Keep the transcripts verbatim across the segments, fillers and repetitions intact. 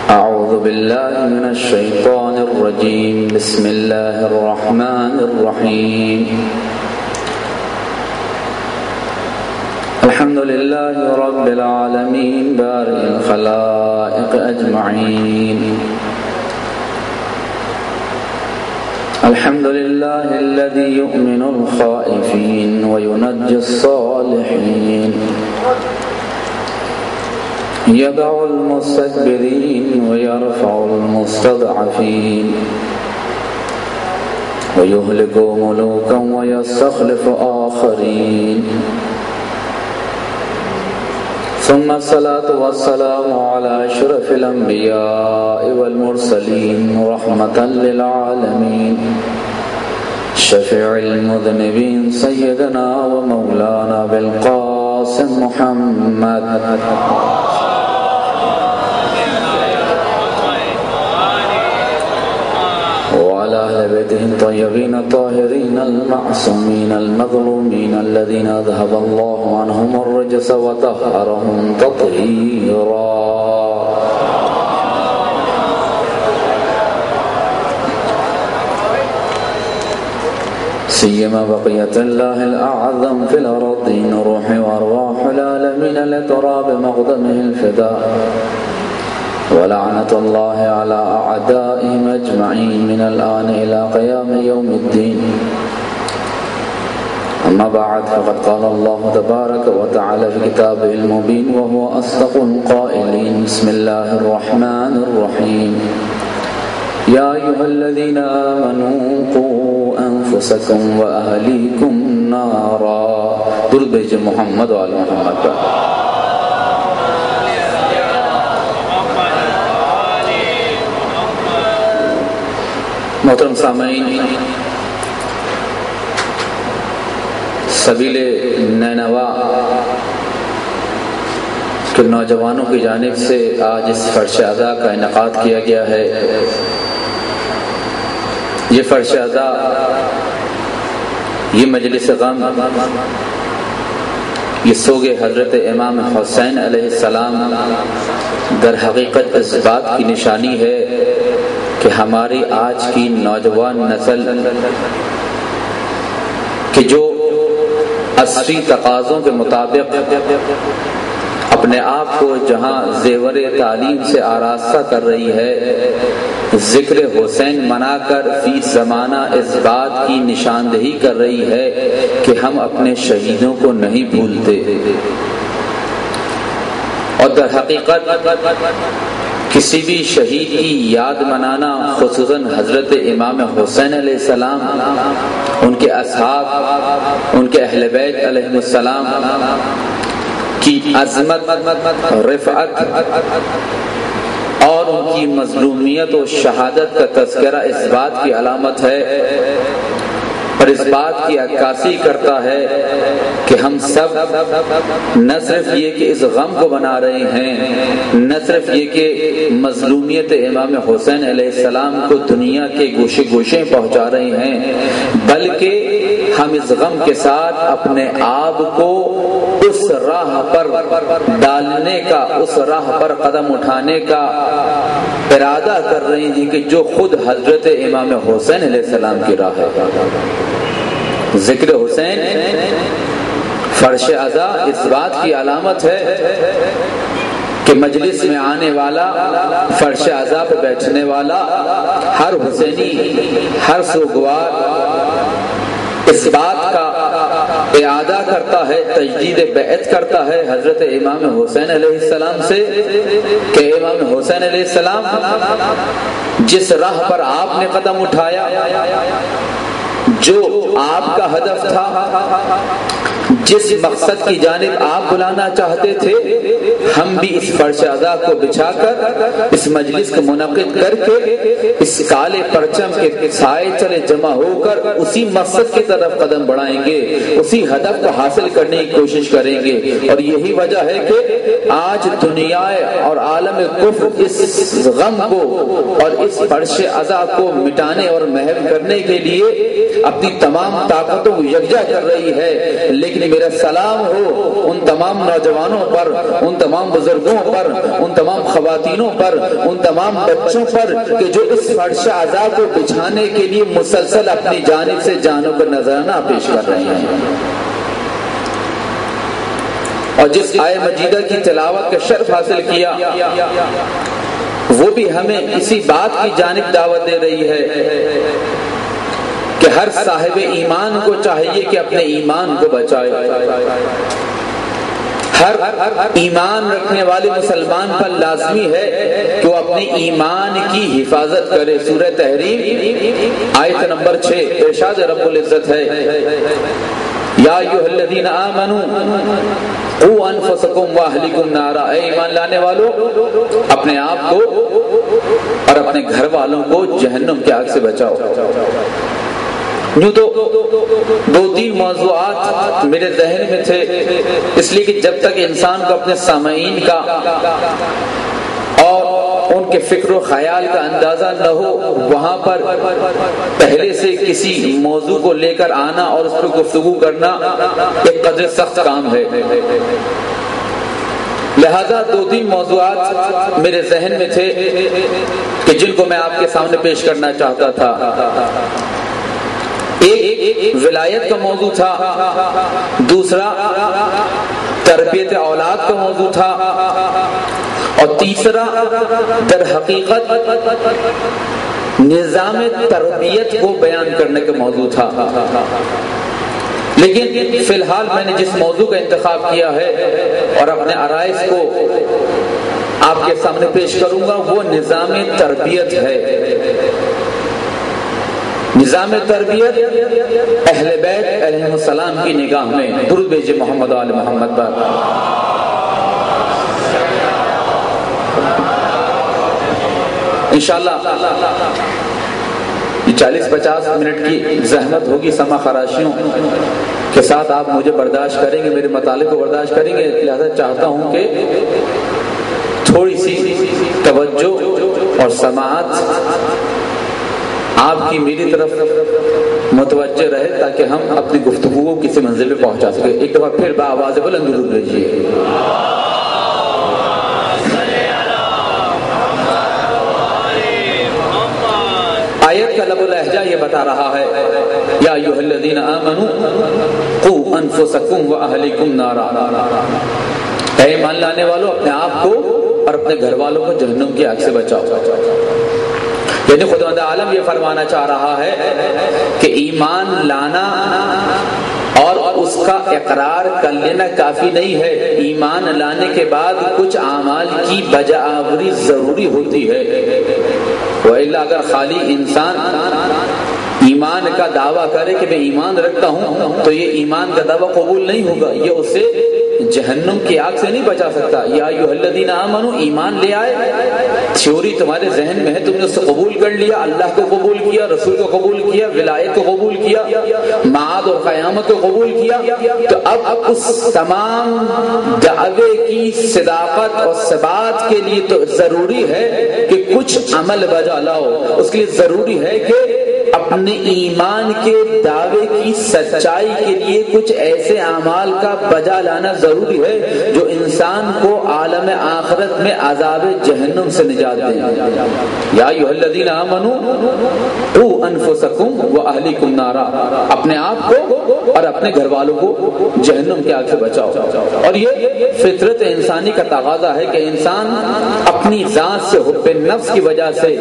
أعوذ بالله من الشيطان الرجيم بسم الله الرحمن الرحيم الحمد لله رب العالمين بارئ الخلائق أجمعين الحمد لله الذي يؤمن الخائفين وينجي الصالحين يدعو المستكبرين ويرفع المستضعفين ويهلك ملوكا ويستخلف آخرين ثم الصلاة والسلام على أشرف الأنبياء والمرسلين رحمة للعالمين شفيع المذنبين سيدنا ومولانا بالقاسم محمد وعلى أهل بيته الطيبين الطاهرين المعصومين المظلومين الذين أذهب الله عنهم الرجس وطهرهم تطهيرا سيما بقية الله الأعظم في الأرضين روح وأرواح العالمين لتراب مقدمه الفداء ولعنة الله على أعدائهم أجمعين من الآن إلى قيام يوم الدين أما بعد فقد قال الله تبارك وتعالى في كتابه المبين وهو أصدق القائلين بسم الله الرحمن الرحيم يا أيها الذين آمنوا قوا أنفسكم وأهليكم نارا درود بھیجے محمد وعلى محمد پر محترم سامعین، سبیل نینوا کے نوجوانوں کی جانب سے آج اس فرش ادا کا انعقاد کیا گیا ہے۔ یہ فرش ادا، یہ مجلس غم، یہ سوگ حضرت امام حسین علیہ السلام در حقیقت اس بات کی نشانی ہے کہ ہماری آج کی نوجوان نسل کہ جو عصری تقاضوں کے مطابق اپنے آپ کو جہاں زیور تعلیم سے آراستہ کر رہی ہے، ذکر حسین منا کر فی زمانہ اس بات کی نشاندہی کر رہی ہے کہ ہم اپنے شہیدوں کو نہیں بھولتے، اور در حقیقت کسی بھی شہید کی یاد منانا، خصوصاً حضرت امام حسین علیہ السلام، ان کے اصحاب، ان کے اہل بیت علیہ السلام کی عظمت، رفعت اور ان کی مظلومیت و شہادت کا تذکرہ اس بات کی علامت ہے اور اس بات کی عکاسی کرتا ہے کہ ہم سب نہ صرف یہ کہ اس غم کو بنا رہے ہیں، نہ صرف یہ کہ مظلومیت امام حسین علیہ السلام کو دنیا کے گوشے گوشے پہنچا رہے ہیں، بلکہ ہم اس غم کے ساتھ اپنے آپ کو اس راہ پر ڈالنے کا، اس راہ پر قدم اٹھانے کا ارادہ کر رہے ہیں کہ جو خود حضرت امام حسین علیہ السلام کی راہ ہے۔ ذکر حسین فرش ازا اس بات کی علامت ہے کہ مجلس میں آنے والا، فرش ازا پہ بیٹھنے والا ہر حسینی، ہر سوگوار اس بات کا اعادہ کرتا ہے، تجدید بیعت کرتا ہے حضرت امام حسین علیہ السلام سے کہ امام حسین علیہ السلام جس راہ پر آپ نے قدم اٹھایا، جو آپ کا ہدف تھا، جس مقصد کی جانب آپ بلانا چاہتے تھے، ہم بھی اس فرش ازا کو بچھا کر، اس مجلس کو منعقد کر کے، اس کالے پرچم کے سائے تلے جمع ہو کر اسی مقصد کی طرف قدم بڑھائیں گے، اسی ہدف کو حاصل کرنے کی کوشش کریں گے۔ اور یہی وجہ ہے کہ آج دنیا اور عالم کفر اس غم کو اور اس فرش ازا کو مٹانے اور محو کرنے کے لیے اپنی تمام طاقتوں کو یکجا کر رہی ہے، لیکن میرا سلام ہو ان تمام نوجوانوں پر، ان تمام بزرگوں پر، ان تمام خواتینوں پر، ان تمام بچوں پر کہ جو اس فرش عزا کو بچھانے کے لیے مسلسل اپنی جانب سے جانوں کا نذرانہ پیش کر رہے ہیں، اور جس آیہ مجیدہ کی تلاوت کا شرف حاصل کیا وہ بھی ہمیں اسی بات کی جانب دعوت دے رہی ہے کہ ہر صاحب ایمان کو چاہیے کہ اپنے ایمان کو بچائے، ہر ایمان رکھنے والے مسلمان پر لازمی ہے کہ وہ اپنے ایمان کی حفاظت کرے۔ سورہ تحریم آیت نمبر چھ، ارشاد رب العزت ہے یا ایھا الذین آمنوا قوا انفسکم واہلکم نارا، اے ایمان لانے والو اپنے آپ کو اور اپنے گھر والوں کو جہنم کی آگ سے بچاؤ۔ یوں تو دو تین موضوعات میرے ذہن میں تھے، اس لیے کہ جب تک انسان کو اپنے سامعین کا اور ان کے فکر و خیال کا اندازہ نہ ہو، وہاں پر پہلے سے کسی موضوع کو لے کر آنا اور اس پر گفتگو کرنا ایک قدر سخت کام ہے۔ لہذا دو تین موضوعات میرے ذہن میں تھے کہ جن کو میں آپ کے سامنے پیش کرنا چاہتا تھا۔ ایک ولایت کا موضوع تھا، دوسرا تربیت اولاد کا موضوع تھا، اور تیسرا در حقیقت نظام تربیت کو بیان کرنے کا موضوع تھا۔ لیکن فی الحال میں نے جس موضوع کا انتخاب کیا ہے اور اپنے عرائض کو آپ کے سامنے پیش کروں گا وہ نظام تربیت ہے۔ نظام تربیت اہل بیت علیہ السلام کی نگاہ میں، درود بھیجے محمد آل محمد پر۔ انشاءاللہ یہ چالیس پچاس منٹ کی زحمت ہوگی، سما خراشیوں کے ساتھ آپ مجھے برداشت کریں گے، میرے مطالب کو برداشت کریں گے، لہذا چاہتا ہوں کہ تھوڑی سی توجہ اور سماعت آپ کی میری طرف متوجہ رہے تاکہ ہم اپنی گفتگو کو کسی منزل پہ پہنچا سکیں۔ ایک دفعہ پھر بآواز بلند درود بھیجیے۔ آیت کا لب و لہجہ یہ بتا رہا ہے یا ایھا الذین آمنوا قوا انفسکم واہلکم نارا، اے ایمان لانے والو اپنے آپ کو اور اپنے گھر والوں کو جہنم کی آگ سے بچاؤ۔ یعنی خداوند عالم یہ فرمانا چاہ رہا ہے کہ ایمان لانا اور اس کا اقرار کر لینا کافی نہیں ہے، ایمان لانے کے بعد کچھ اعمال کی بجاوری ضروری ہوتی ہے، وإلا اگر خالی انسان ایمان کا دعویٰ کرے کہ میں ایمان رکھتا ہوں تو یہ ایمان کا دعویٰ قبول نہیں ہوگا، یہ اسے جہنم کی آگ سے نہیں بچا سکتا۔ یا ایھا الذین آمنوا، ایمان لے آئے، تھیوری تمہارے ذہن میں ہے، تم نے اس کو قبول کر لیا، اللہ کو قبول کیا، رسول کو قبول کیا، ولایت کو قبول کیا، معاد اور قیامت کو قبول کیا، تو اب اس تمام دعوے کی صداقت اور ثبات کے لیے تو ضروری ہے کہ کچھ عمل بجا لاؤ۔ اس کے لیے ضروری ہے کہ اپنے ایمان کے دعوے کی سچائی کے لیے کچھ ایسے اعمال کا بجا لانا ضروری ہے جو انسان کو عالم آخرت میں عذاب جہنم سے نجات دیں۔ یا ایھا الذین آمنوا قوا انفسکم واہلکم نارا، اپنے آپ کو اور اپنے گھر والوں کو جہنم کی آگ سے بچاؤ۔ اور یہ فطرت انسانی کا تقاضا ہے کہ انسان اپنی ذات سے حب نفس کی وجہ سے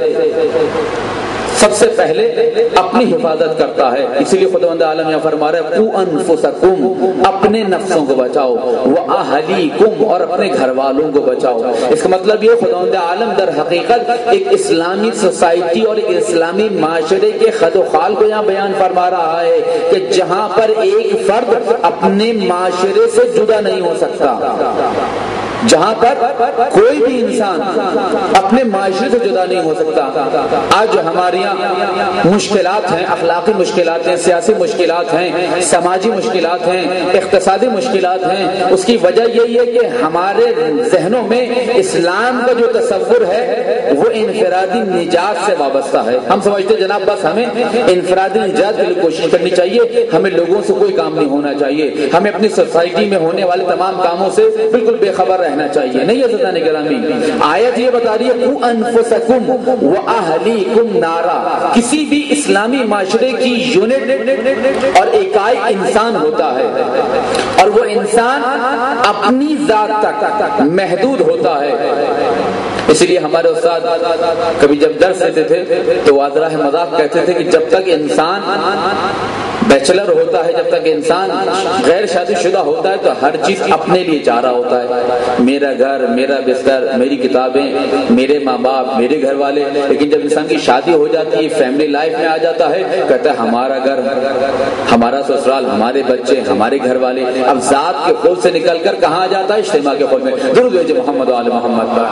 سب سے پہلے اپنی حفاظت کرتا ہے، اسی لیے خداوند عالم یہاں فرما رہا ہے قوا انفسکم، اپنے نفسوں کو بچاؤ، واہلیکم، اور اپنے گھر والوں کو بچاؤ۔ اس کا مطلب یہ خداوند عالم در حقیقت ایک اسلامی سوسائٹی اور ایک اسلامی معاشرے کے خد و خال کو یہاں بیان فرما رہا ہے کہ جہاں پر ایک فرد اپنے معاشرے سے جدا نہیں ہو سکتا، جہاں پر کوئی بھی انسان اپنے معاشرے سے جدا نہیں ہو سکتا۔ آج جو ہمارے یہاں مشکلات ہیں، اخلاقی مشکلات ہیں، سیاسی مشکلات ہیں، سماجی مشکلات ہیں، اقتصادی مشکلات ہیں، اس کی وجہ یہی ہے کہ ہمارے ذہنوں میں اسلام کا جو تصور ہے وہ انفرادی نجات سے وابستہ ہے۔ ہم سمجھتے ہیں جناب بس ہمیں انفرادی نجات کے لیے کوشش کرنی چاہیے، ہمیں لوگوں سے کوئی کام نہیں ہونا چاہیے، ہمیں اپنی سوسائٹی میں ہونے والے تمام کاموں سے بالکل بے خبر رہنا چاہیے. نہیں عزیزان گرامی، آیت یہ بتا رہی ہے قُوا أَنفُسَكُمْ وَأَهْلِيكُمْ نَارًا. کسی بھی اسلامی معاشرے کی یونٹ اور اکائی انسان ہوتا ہے، اور وہ انسان اپنی ذات تک محدود ہوتا ہے. اسی لیے ہمارے استاد کبھی جب درس دیتے تھے تو واضح مذاق کہتے تھے کہ جب تک انسان بیچلر ہوتا ہے، جب تک انسان غیر شادی شدہ ہوتا ہے تو ہر چیز اپنے لیے چاہ رہا ہوتا ہے، میرا گھر، میرا بستر، میری کتابیں، میرے ماں باپ، میرے گھر والے. لیکن جب انسان کی شادی ہو جاتی ہے، فیملی لائف میں آ جاتا ہے، کہتا ہے ہمارا گھر، ہمارا سسرال، ہمارے بچے، ہمارے گھر والے. اب ذات کے خود سے نکل کر کہاں آ جاتا ہے؟ اجتماع کے خود میں. درود بھیجے محمد و آل محمد پر.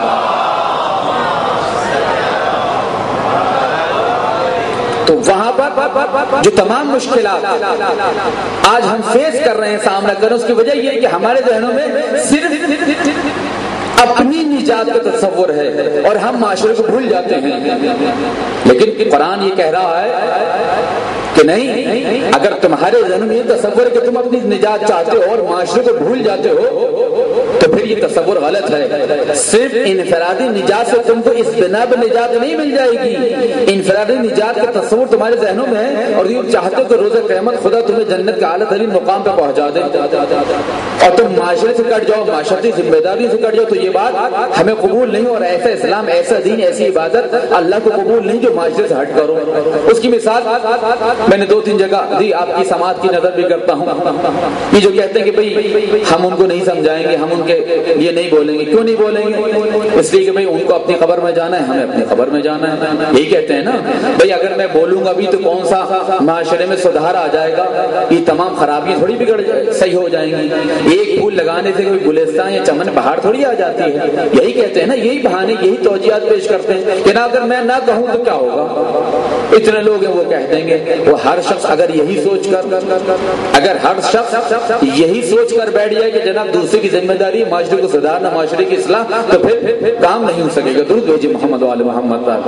تو وہاں پر جو تمام مشکلات آج ہم فیس کر رہے ہیں، سامنا کر رہے ہیں، اس کی وجہ یہ ہے کہ ہمارے ذہنوں میں صرف اپنی نجات کا تصور ہے اور ہم معاشرے کو بھول جاتے ہیں. لیکن قرآن یہ کہہ رہا ہے کہ نہیں، اگر تمہارے ذہن میں یہ تصور ہے کہ تم اپنی نجات چاہتے ہو اور معاشرے کو بھول جاتے ہو تو پھر یہ تصور غلط ہے. صرف انفرادی نجات سے تم کو اس بنا پر نجات نہیں مل جائے گی. انفرادی نجات کا تصور تمہارے ذہنوں میں ہے اور یہ چاہتے ہو کہ روز قیامت خدا تمہیں جنت کے اعلیٰ ترین مقام پہ پہنچا دے اور تم معاشرے سے کٹ جاؤ، معاشرتی ذمہ داری سے کٹ جاؤ، تو یہ بات ہمیں قبول نہیں. اور ایسا اسلام، ایسا دین، ایسی عبادت اللہ کو قبول نہیں جو معاشرے سے ہٹ کرو. اس کی مثال میں نے دو تین جگہ دی، آپ کی سماعت کی نظر بھی کرتا ہوں. یہ جو کہتے ہیں کہ بھئی ہم ان کو نہیں سمجھائیں گے، ہم ان کے یہ نہیں بولیں گے. کیوں نہیں بولیں گے؟ اس لیے کہ بھئی ان کو اپنی قبر میں جانا ہے، ہمیں اپنی قبر میں جانا ہے. یہی کہتے ہیں نا بھئی اگر میں بولوں گا بھی تو کون سا معاشرے میں سدھار آ جائے گا؟ یہ تمام خرابیاں تھوڑی بگڑ صحیح ہو جائیں گی. ایک پھول لگانے سے کوئی گلستان یا چمن بہار تھوڑی آ جاتی ہے. یہی کہتے ہیں نا، یہی بہانے، یہی توجیہات پیش کرتے ہیں کہ نہ اگر میں نہ کہوں تو کیا ہوگا؟ اتنے لوگ ہیں وہ کہہ دیں گے. وہ ہر شخص اگر یہی سوچ کر اگر ہر شخص یہی سوچ کر بیٹھ جائے کہ جناب دوسرے کی ذمہ داری معاشرے کو سدھارنا، معاشرے کی اصلاح، تو پھر کام نہیں ہو سکے گا. درود بھیجیے محمد و آل محمد پر.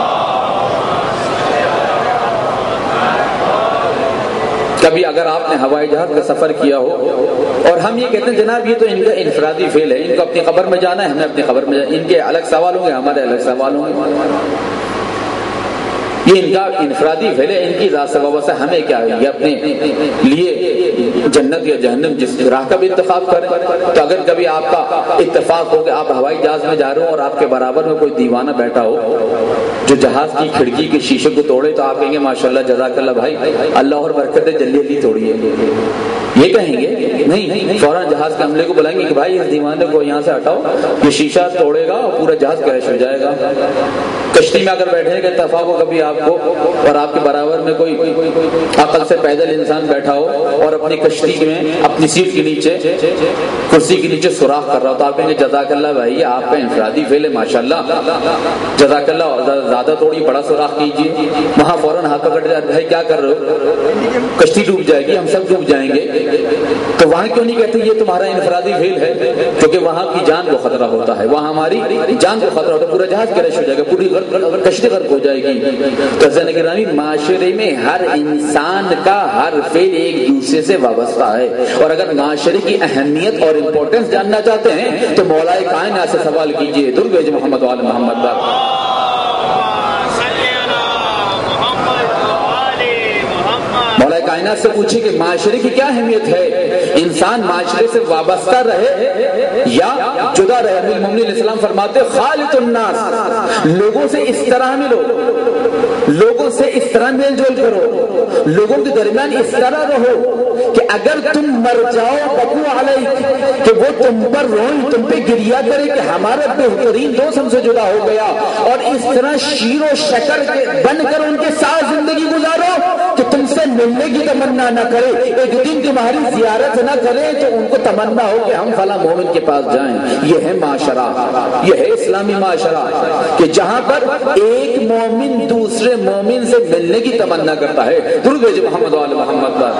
کبھی اگر آپ نے ہوائی جہاز کا سفر کیا ہو اور ہم یہ کہتے ہیں جناب یہ تو ان کا انفرادی فعل ہے، ان کو اپنی قبر میں جانا ہے، ہمیں اپنی قبر میں جانا ہے، ان کے الگ سوال ہوں گے، ہمارے الگ سوال ہوں گے. یہ ان کا انفرادی فعل ہے، ان کی ذات سے وابستہ، ہمیں کیا ہے؟ یہ اپنے لیے جنت یا جہنم جس راہ کا بھی انتخاب کریں. تو اگر کبھی آپ کا اتفاق ہو کہ آپ ہوائی جہاز میں جا رہے ہو اور آپ کے برابر میں کوئی دیوانہ بیٹھا ہو جو جہاز کی کھڑکی کے شیشے کو توڑے، تو آپ کہیں گے ماشاءاللہ جزاک اللہ بھائی، اللہ اور برکت دے، جلدی جلدی توڑیے. یہ کہیں گے نہیں، فوراً جہاز کے عملے کو بلائیں گے کہ بھائی اس دیوانے کو یہاں سے ہٹاؤ، یہ شیشہ توڑے گا اور پورا جہاز کریش ہو جائے گا. کشتی میں اگر بیٹھنے کا اتفاق ہو کبھی آپ کو اور آپ کے برابر میں کوئی عقل سے پیدل انسان بیٹھا ہو اور اپنی کشتی میں اپنی سیٹ کے نیچے، کرسی کے نیچے سوراخ کر رہا ہو، تو آپ کہیں گے جزاک اللہ بھائی، آپ کا انفرادی فعل ہے، ماشاءاللہ جزاک اللہ، زیادہ توڑی، بڑا سوراخ کیجیے. وہاں فوراً ہاتھ پکڑ جائے، بھائی کیا کر رہے ہو؟ کشتی ڈوب جائے گی، ہم سب ڈوب جائیں گے. تو وہاں کیوں نہیں کہتے یہ تمہارا انفرادی فعل ہے؟ کیونکہ وہاں کی جان کو خطرہ ہوتا ہے، وہاں ہماری جان کو خطرہ ہوتا ہے، پورا جہاز کریش ہو جائے گا، پوری کشتی غرق ہو جائے گی. تو گرامی معاشرے میں ہر انسان کا ہر فعل ایک دوسرے سے وابستہ ہے، اور اگر معاشرے کی اہمیت اور امپورٹنس جاننا چاہتے ہیں تو مولا کائنات سے سوال کیجیے. درود بھیجیے محمد وآل محمد پر. مولا کائنات سے پوچھے کہ معاشرے کی کیا اہمیت ہے؟ انسان معاشرے سے وابستہ رہے یا جدا رہے؟ امیر المومنین علیہ السلام فرماتے خالط الناس، لوگوں سے اس طرح ملو، لوگوں سے اس طرح میل جول کرو، لوگوں کے درمیان اس طرح رہو کہ اگر تم مر جاؤ بکو علیک، کہ وہ تم پر روئیں، تم پہ گریا کرے کہ ہمارا بہترین دوست ہم سے جدا ہو گیا، اور اس طرح شیر و شکر بن کر ان کے ساتھ زندگی گزارو کہ تم سے ملنے کی تمنا نہ کرے، ایک دن تمہاری زیارت نہ کرے تو ان کو تمنا ہو کہ ہم فلاں مومن کے پاس جائیں. یہ ہے معاشرہ، یہ ہے اسلامی معاشرہ کہ جہاں پر ایک مومن دوسرے مومن سے ملنے کی تمنا کرتا ہے. درود بھیجیے محمد وآل محمد پر.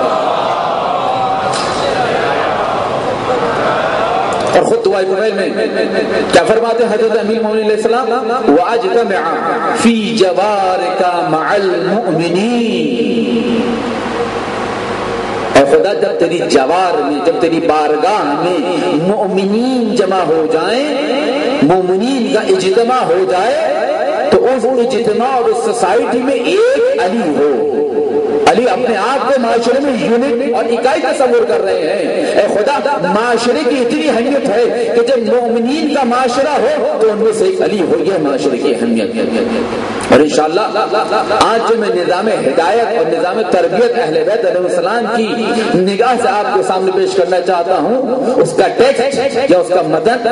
اور خود دعائے قبیل میں کیا فرماتے ہیں حضرت امیر المومنین علیہ السلام؟ وَأَجْتَمِعَ فِي جَوَارِكَ مَعَ الْمُؤْمِنِينَ. اے خدا جب تیری جوار میں، جب تیری بارگاہ میں مومنین جمع ہو جائیں، مومنین کا اجتماع ہو جائے، تو اس اجتماع اور اس سوسائٹی میں ایک علی ہو۔ علی اپنے آپ کو معاشرے میں یونٹ اور اکائی تصور کر رہے ہیں۔ اے خدا معاشرے کی اتنی اہمیت ہے کہ جب مومنین کا معاشرہ ہو تو ان میں سے ایک علی ہو، یہ معاشرے کی اہمیت۔ اور انشاءاللہ آج جو میں نظام ہدایت اور نظام تربیت اہل بیت علیہ السلام کی نگاہ سے آپ کے سامنے پیش کرنا چاہتا ہوں، اس کا ٹیکسٹ یا اس کا متن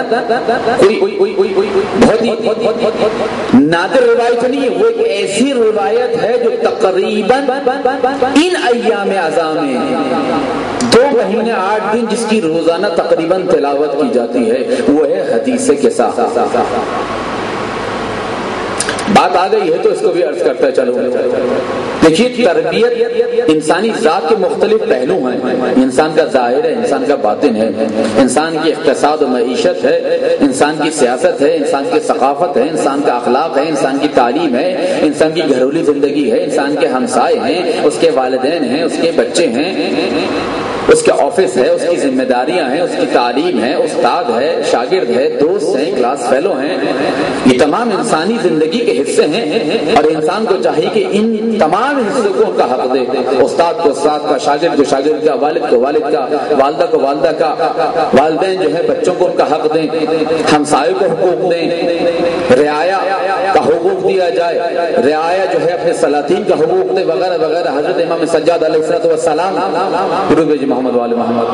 بہت ہی نادر روایت نہیں ہے، وہ ایک ایسی روایت ہے جو تقریباً ان ایام اعظام میں دو مہینے آٹھ دن جس کی روزانہ تقریباً تلاوت کی جاتی ہے، وہ ہے حدیث کے ساتھ۔ بات آ گئی ہے تو اس کو بھی عرض کرتا چلو۔ دیکھیے تربیت انسانی ذات کے مختلف پہلو ہیں، انسان کا ظاہر ہے، انسان کا باطن ہے، انسان کی اقتصاد و معیشت ہے، انسان کی سیاست ہے، انسان کی ثقافت ہے، انسان کا اخلاق ہے، انسان کی تعلیم ہے، انسان کی گھریلو زندگی ہے، انسان کے ہمسائے ہیں، اس کے والدین ہیں، اس کے بچے ہیں، اس کے آفس ہے، اس کی ذمہ داریاں ہیں، اس کی تعلیم ہے، استاد ہے، شاگرد ہے، دوست ہیں، کلاس فیلو ہیں، یہ تمام انسانی زندگی کے حصے ہیں، اور انسان کو چاہیے کہ ان تمام حصوں کو ان کا حق دے، استاد کو استاد کا، شاگرد کو شاگرد کا، والد کو والد کا، والدہ کو والدہ کا، والدین جو ہے بچوں کو ان کا حق دیں، ہمسائے کو حقوق دیں، رعایا کا حقوق دیا جائے، رعایا جو ہے اپنے سلاطین کا حقوق دے، وغیرہ وغیرہ۔ حضرت امام سجاد علیہ السلام محمد والے محمد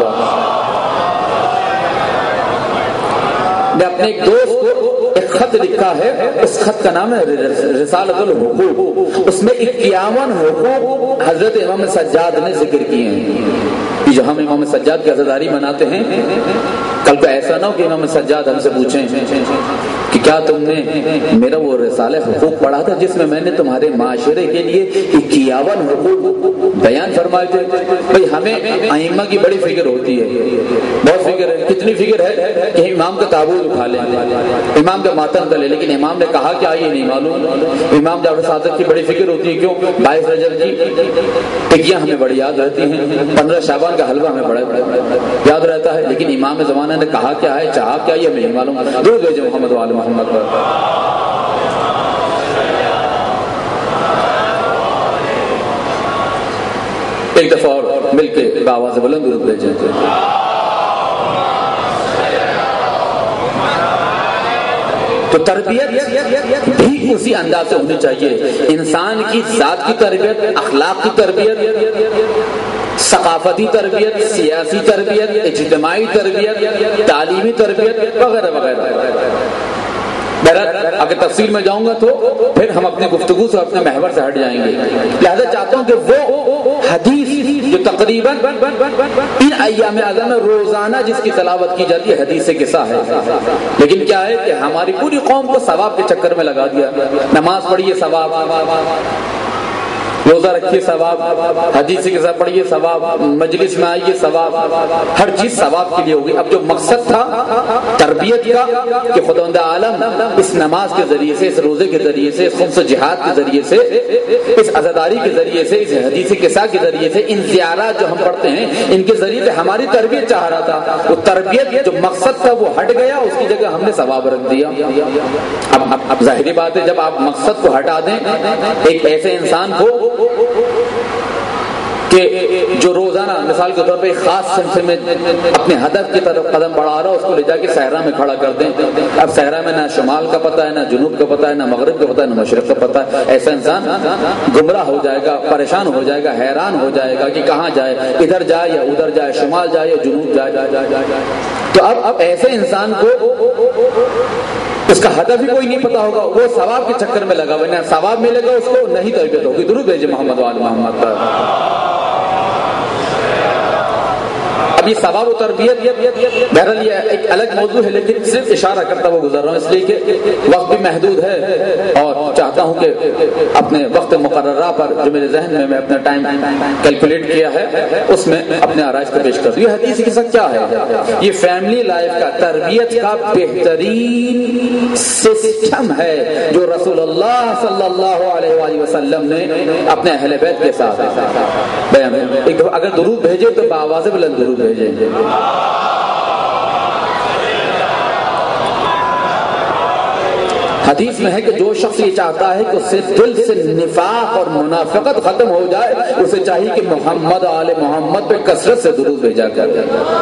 نے اپنے ایک دوست کو ایک خط لکھا ہے، اس خط کا نام ہے رسالۃ الحقوق، اس میں اکیاون حقوق حضرت امام سجاد نے ذکر کیے ہیں۔ جو ہم امام سجاد کی عزاداری مناتے ہیں، کل کو ایسا نہ ہو کہ امام سجاد ہم سے پوچھیں کہ کیا تم نے میرا وہ رسالہ حقوق پڑھا تھا جس میں میں نے تمہارے معاشرے کے لیے اکیاون حقوق بیان فرمائے تھے؟ بھئی ہمیں ائمہ کی بڑی فکر ہوتی ہے، بہت فکر ہے، کتنی فکر ہے کہ امام کا تابوت اٹھا لیں، امام کا ماتم کر لیں، لیکن امام نے کہا کیا یہ نہیں معلوم۔ امام جعفر صادق کی بڑی فکر ہوتی ہے، کیوں؟ بائیس رجب کی ٹکیاں ہمیں بڑی یاد رہتی ہیں، پندرہ شعبان کا حلوہ ہمیں بڑا یاد رہتا ہے، لیکن امام زمانہ نے کہا کیا ہے، چاہا کیا، یہ نہیں معلوم۔ درود بھیجو محمد وآل محمد پر۔ ایک دفعہ اور مل کے بآواز بلند درود بھیجیں۔ تو تربیت بھی اسی انداز سے ہونی چاہیے، انسان کی ذات کی تربیت، اخلاق کی تربیت، ثقافتی تربیت، سیاسی تربیت، اجتماعی تربیت، تعلیمی تربیت وغیرہ وغیرہ۔ اگر تفصیل میں جاؤں گا تو پھر ہم اپنے گفتگو سے اپنے محور سے ہٹ جائیں گے، لہذا چاہتا ہوں کہ وہ حدیث جو تقریباً ان ایام اعظم میں روزانہ جس کی تلاوت کی جاتی ہے حدیث قصہ ہے، لیکن کیا ہے کہ ہماری پوری قوم کو ثواب کے چکر میں لگا دیا، نماز پڑھیے ثواب، روزہ رکھیے ثواب، حدیث کے ساتھ پڑھیے ثواب، مجلس میں آئیے ثواب، ہر چیز ثواب کے لیے ہوگی۔ اب جو مقصد تھا تربیت کا کہ خداوند عالم اس نماز کے ذریعے سے، اس روزے کے ذریعے سے، اس خمس جہاد کے ذریعے سے، اس عزاداری کے ذریعے سے، اس حدیث قصہ کے ذریعے سے، ان زیارات جو ہم پڑھتے ہیں ان کے ذریعے سے ہماری تربیت چاہ رہا تھا، وہ تربیت جو مقصد تھا وہ ہٹ گیا، اس کی جگہ ہم نے ثواب رکھ دیا۔ اب اب ظاہری بات ہے جب آپ مقصد کو ہٹا دیں، ایک ایسے انسان کو کہ جو روزانہ مثال کے طور پہ ایک خاص صنف میں اپنے ہدف کی طرف قدم بڑھا رہا ہو، اس کو لے جا کے صحرا میں کھڑا کر دیں، اب صحرا میں نہ شمال کا پتہ ہے، نہ جنوب کا پتہ ہے، نہ مغرب کا پتہ ہے، نہ مشرق کا پتہ ہے، ایسا انسان گمراہ ہو جائے گا، پریشان ہو جائے گا، حیران ہو جائے گا کہ کہاں جائے، ادھر جائے یا ادھر جائے، شمال جائے یا جنوب جائے۔ تو اب اب ایسے انسان کو اس کا ہدف ہی کوئی نہیں پتا ہوگا، وہ ثواب کے چکر میں لگا ہوا، نہ ثواب ملے گا اس کو، نہیں تربیت ہوگی۔ درود بھیجے محمد وآل محمد پر۔ اب یہ ثواب و تربیت بہرحال یہ ایک الگ موضوع ہے، لیکن صرف اشارہ کرتا ہوا گزر رہا ہوں اس لیے کہ وقت بھی محدود ہے اور چاہتا ہوں کہ اپنے وقت مقررہ پر جو میرے ذہن میں میں اپنا ٹائم کیلکولیٹ کیا ہے اس میں اپنے آرائش کو پیش کر دوں۔ یہ حدیث کے ساتھ کیا ہے؟ یہ فیملی لائف کا، تربیت کا بہترین سسٹم ہے جو رسول اللہ صلی اللہ علیہ وآلہ وسلم نے اپنے اہل بیت کے ساتھ بیان۔ اگر درود بھیجے تو بآواز بلند درود بھیجیں۔ حدیث میں ہے کہ جو شخص یہ چاہتا ہے کہ اس سے دل سے نفاق اور منافقت ختم ہو جائے، اسے چاہیے کہ محمد آل محمد پہ کثرت سے درود بھیجا کرے۔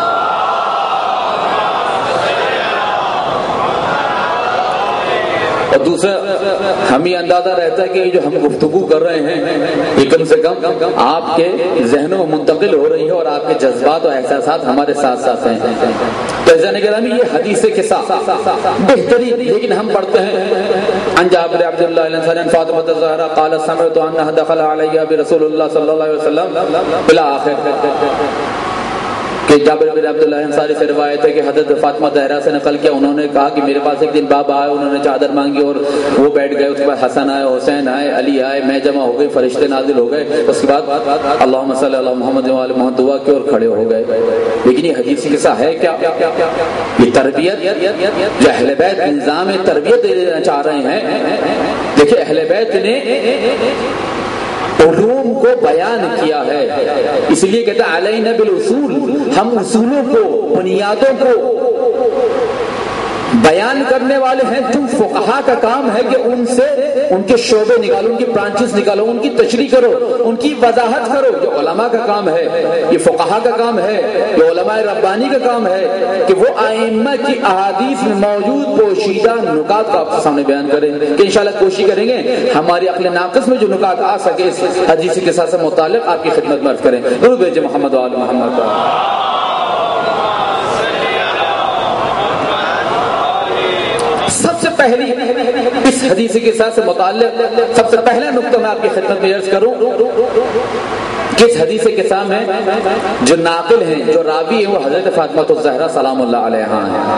اور دوسرا ہمیں اندازہ رہتا ہے کہ یہ جو ہم گفتگو کر رہے ہیں یہ کم سے کم آپ کے ذہنوں میں منتقل ہو رہی ہے اور آپ کے جذبات اور احساسات ہمارے ساتھ ساتھ ہیں۔ تو ایسا گرامی یہ حدیث کے ساتھ بہترین، لیکن ہم پڑھتے ہیں عن جابر عبد اللہ الانصاری عن فاطمہ الزہرا قالت سمعت انها دخل علی برسول اللہ صلی اللہ علیہ وسلم الى آخر کہ جابر بن عبداللہ انصاری سے روایت ہے کہ حضرت فاطمہ زہرا سے نقل کیا، انہوں نے کہا کہ میرے پاس ایک دن بابا آئے، انہوں نے چادر مانگی اور وہ بیٹھ گئے، اس کے بعد حسن آئے، حسین آئے، علی آئے، میں جمع ہو گئی، فرشتے نازل ہو گئے، اس کے بعد اللہم صلی اللہ محمد و علی محمد دعا کی اور کھڑے ہو گئے۔ لیکن یہ حدیث قصہ ہے کیا؟ یہ تربیت جو اہل بیت نظام تربیت دینا چاہ رہے ہیں۔ دیکھیں اہل بیت نے علوم کو بیان کیا ہے، اس لیے کہتا ہے علینا بالاصول، ہم اصولوں کو، بنیادوں کو بیان کرنے والے ہیں۔ تم فقہا کا کام ہے کہ ان سے ان کے شعبے نکالو، ان کی برانچز نکالو، ان کی تشریح کرو، ان کی وضاحت کرو۔ یہ علماء کا کام ہے، یہ فقہا کا کام ہے، یہ علماء ربانی کا کام ہے کہ وہ ائمہ کی احادیث میں موجود پوشیدہ نکات کو آپ کے سامنے بیان کریں کہ انشاءاللہ کوشش کریں گے ہماری عقل ناقص میں جو نکات آ سکے اس حدیث کے ساتھ متعلق آپ کی خدمت میں عرض کریں۔ درود بھیجیں محمد و آل محمد۔ سب سے پہلی اس حدیث کے ساتھ سے متعلق سب سے پہلا نقطہ میں آپ کی خدمت میں عرض کروں کہ اس حدیث کے سامنے جو ناقل ہیں، جو راوی ہیں، وہ حضرت فاطمہ الزہرا سلام اللہ علیہا ہیں۔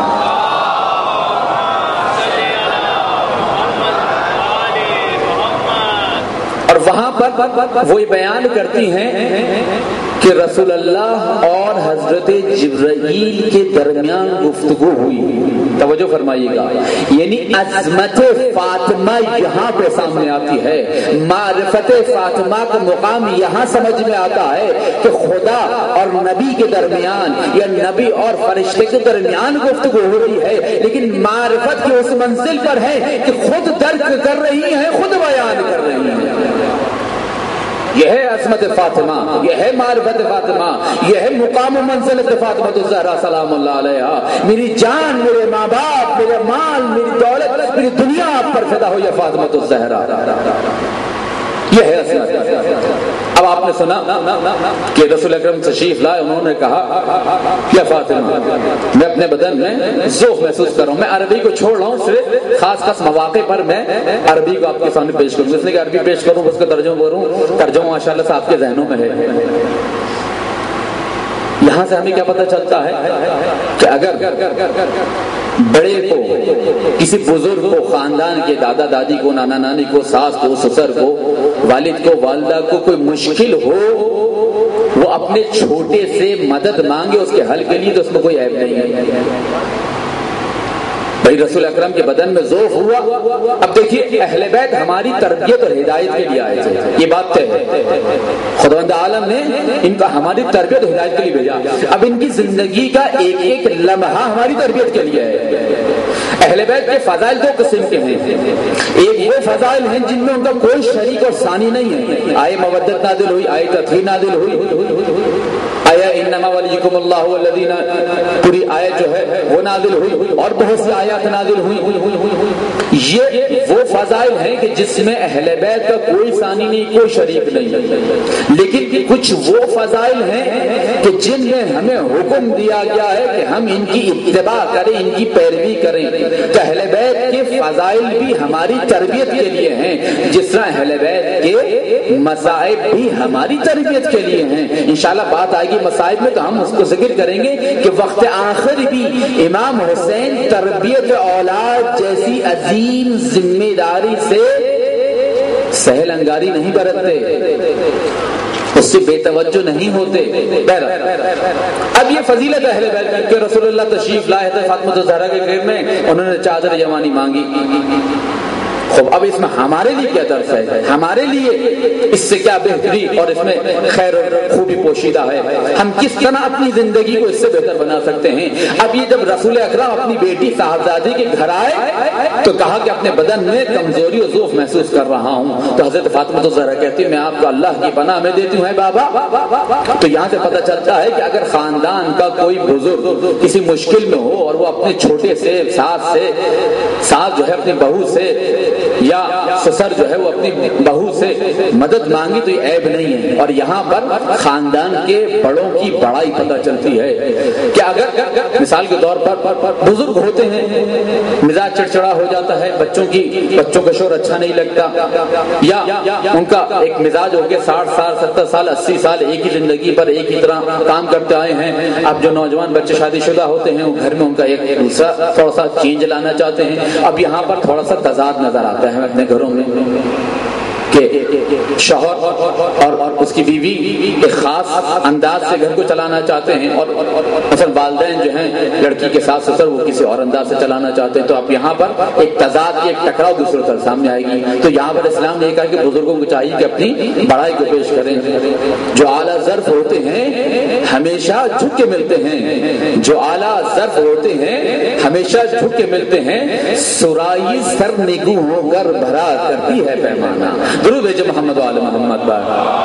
اور وہاں پر وہ بیان کرتی ہیں کہ رسول اللہ اور حضرت جبرائیل کے درمیان گفتگو ہوئی۔ توجہ فرمائیے گا، یعنی عظمت فاطمہ یہاں پہ سامنے آتی ہے، معرفت فاطمہ کا مقام یہاں سمجھ میں آتا ہے کہ خدا اور نبی کے درمیان یا نبی اور فرشتے کے درمیان گفتگو ہو رہی ہے، لیکن معرفت کی اس منزل پر ہے کہ خود درک کر رہی ہیں، خود بیان کر رہی ہیں۔ یہ ہے عصمت فاطمہ، یہ ہے معرفت فاطمہ، یہ ہے مقام و منزلت فاطمہ الزہرا سلام اللہ علیہا۔ میری جان، میرے ماں باپ، میرے مال، میری دولت، میری دنیا آپ پر فدا ہو یا فاطمہ الزہرا، یہ ہے عصمت۔ اب آپ نے سنا کہ رسول اکرم تشریف لائے، انہوں نے کہا یا فاطمہ میں اپنے بدن میں ذوق محسوس کر رہا ہوں، میں عربی کو چھوڑ رہا ہوں، صرف خاص خاص مواقع پر میں عربی کو آپ کے سامنے پیش کروں، اس لیے کہ عربی پیش کروں اس کا ترجمہ کروں، ترجمہ ماشاءاللہ سے آپ کے ذہنوں میں ہے۔ یہاں سے ہمیں کیا پتہ چلتا ہے کہ اگر بڑے کو، کسی بزرگ کو، خاندان کے دادا دادی کو، نانا نانی کو، ساس کو، سسر کو، والد کو، والدہ کو کوئی مشکل ہو، وہ اپنے چھوٹے سے مدد مانگے اس کے حل کے لیے، تو اس میں کوئی عیب نہیں ہے۔ بھائی رسول اکرم کے بدن میں ذوق ہوا۔ اب دیکھیے اہل بیت ہماری تربیت اور ہدایت کے لیے آئے تھے، یہ بات طے ہے، خداوند عالم نے ان کا ہماری تربیت اور ہدایت کے لیے بھیجا۔ اب ان کی زندگی کا ایک ایک لمحہ ہماری تربیت کے لیے ہے۔ اہل بیت کے فضائل دو قسم کے ہیں، ایک وہ فضائل ہیں جن میں ان کا کوئی شریک اور ثانی نہیں ہے، آئے مودت نازل ہوئی، آئے تطہیر نازل ہوئی، آیا انما ولیکم اللہ والذین، پوری آیت جو ہے وہ نازل ہوئی، اور بہت سی آیات نازل ہوئی۔ یہ وہ فضائل ہیں کہ جس میں اہل بیت کا کوئی ثانی نہیں، کوئی شریک نہیں۔ لیکن کچھ وہ فضائل ہیں کہ جن میں ہمیں حکم دیا گیا ہے کہ ہم ان کی اتباع کریں، ان کی پیروی کریں۔ تو اہل بیت کے فضائل بھی ہماری تربیت کے لیے ہیں، جس طرح اہل بیت کے مصائب بھی ہماری تربیت کے لیے ہیں۔ انشاءاللہ بات آئے گی مصائب میں تو ہم اس کو ذکر کریں گے کہ وقت آخر بھی امام حسین تربیت اولاد جیسی عظیم ذمہ داری سے سہل انگاری نہیں برتتے، اس سے بے توجہ نہیں ہوتے۔ اب یہ فضیلت اہل بیت کہ رسول اللہ تشریف لائے تھے فاطمہ الزہرا کے گھر میں، انہوں نے چادر یمانی مانگی۔ خب اب اس میں ہمارے لیے کیا درس ہے، ہمارے لیے اس سے کیا بہتری اور اس میں خیر اور خوبی پوشیدہ ہے، ہم کس طرح اپنی زندگی کو اس سے بہتر بنا سکتے ہیں۔ اب یہ جب رسول اکرم اپنی بیٹی صاحبزادی کے گھر آئے تو کہا کہ اپنے بدن میں کمزوری اور ضعف محسوس کر رہا ہوں، تو حضرت فاطمہ الزہرا کہتی ہے میں آپ کو اللہ کی پناہ میں دیتی ہوں بابا۔ تو یہاں سے پتہ چلتا ہے کہ اگر خاندان کا کوئی بزرگ کسی مشکل میں ہو اور وہ اپنے چھوٹے سے ساس سے ساس جو ہے اپنی بہو سے یا سسر جو ہے وہ اپنی بہو سے مدد مانگی تو یہ عیب نہیں ہے۔ اور یہاں پر خاندان کے بڑوں کی بڑائی پتہ چلتی ہے کہ اگر مثال کے طور پر بزرگ ہوتے ہیں، مزاج چڑچڑا ہو جاتا ہے، بچوں کی بچوں کا شور اچھا نہیں لگتا، یا ان کا ایک مزاج ہو کے ساٹھ سال ستر سال اسی سال ایک ہی زندگی پر ایک ہی طرح کام کرتے آئے ہیں، اب جو نوجوان بچے شادی شدہ ہوتے ہیں وہ گھر میں ان کا ایک دوسرا تھوڑا سا چینج لانا چاہتے ہیں۔ اب یہاں پر تھوڑا سا تضاد نظر آتا ہے اپنے گھروں میں کہ شوہر اور اس کی بیوی ایک خاص انداز سے گھر کو چلانا چاہتے ہیں، اور مثلا والدین جو ہیں لڑکی کے ساتھ سسر وہ کسی اور انداز سے چلانا چاہتے ہیں، تو اب یہاں پر ایک تضاد کی ایک ٹکراؤ دوسرے طرف سامنے آئے گی۔ تو یہاں پر اسلام نے کہا کہ بزرگوں کو چاہیے کہ اپنی بڑائی کو پیش کریں، جو اعلیٰ ظرف ہوتے ہیں ہمیشہ جھک کے ملتے ہیں، جو اعلیٰ ظرف ہوتے ہیں ہمیشہ جھک کے ملتے ہیں، سرائی سر نگو ہو کر بھرا کرتی ہے پیمانہ۔ درود بھیجو محمد وآل محمد پر۔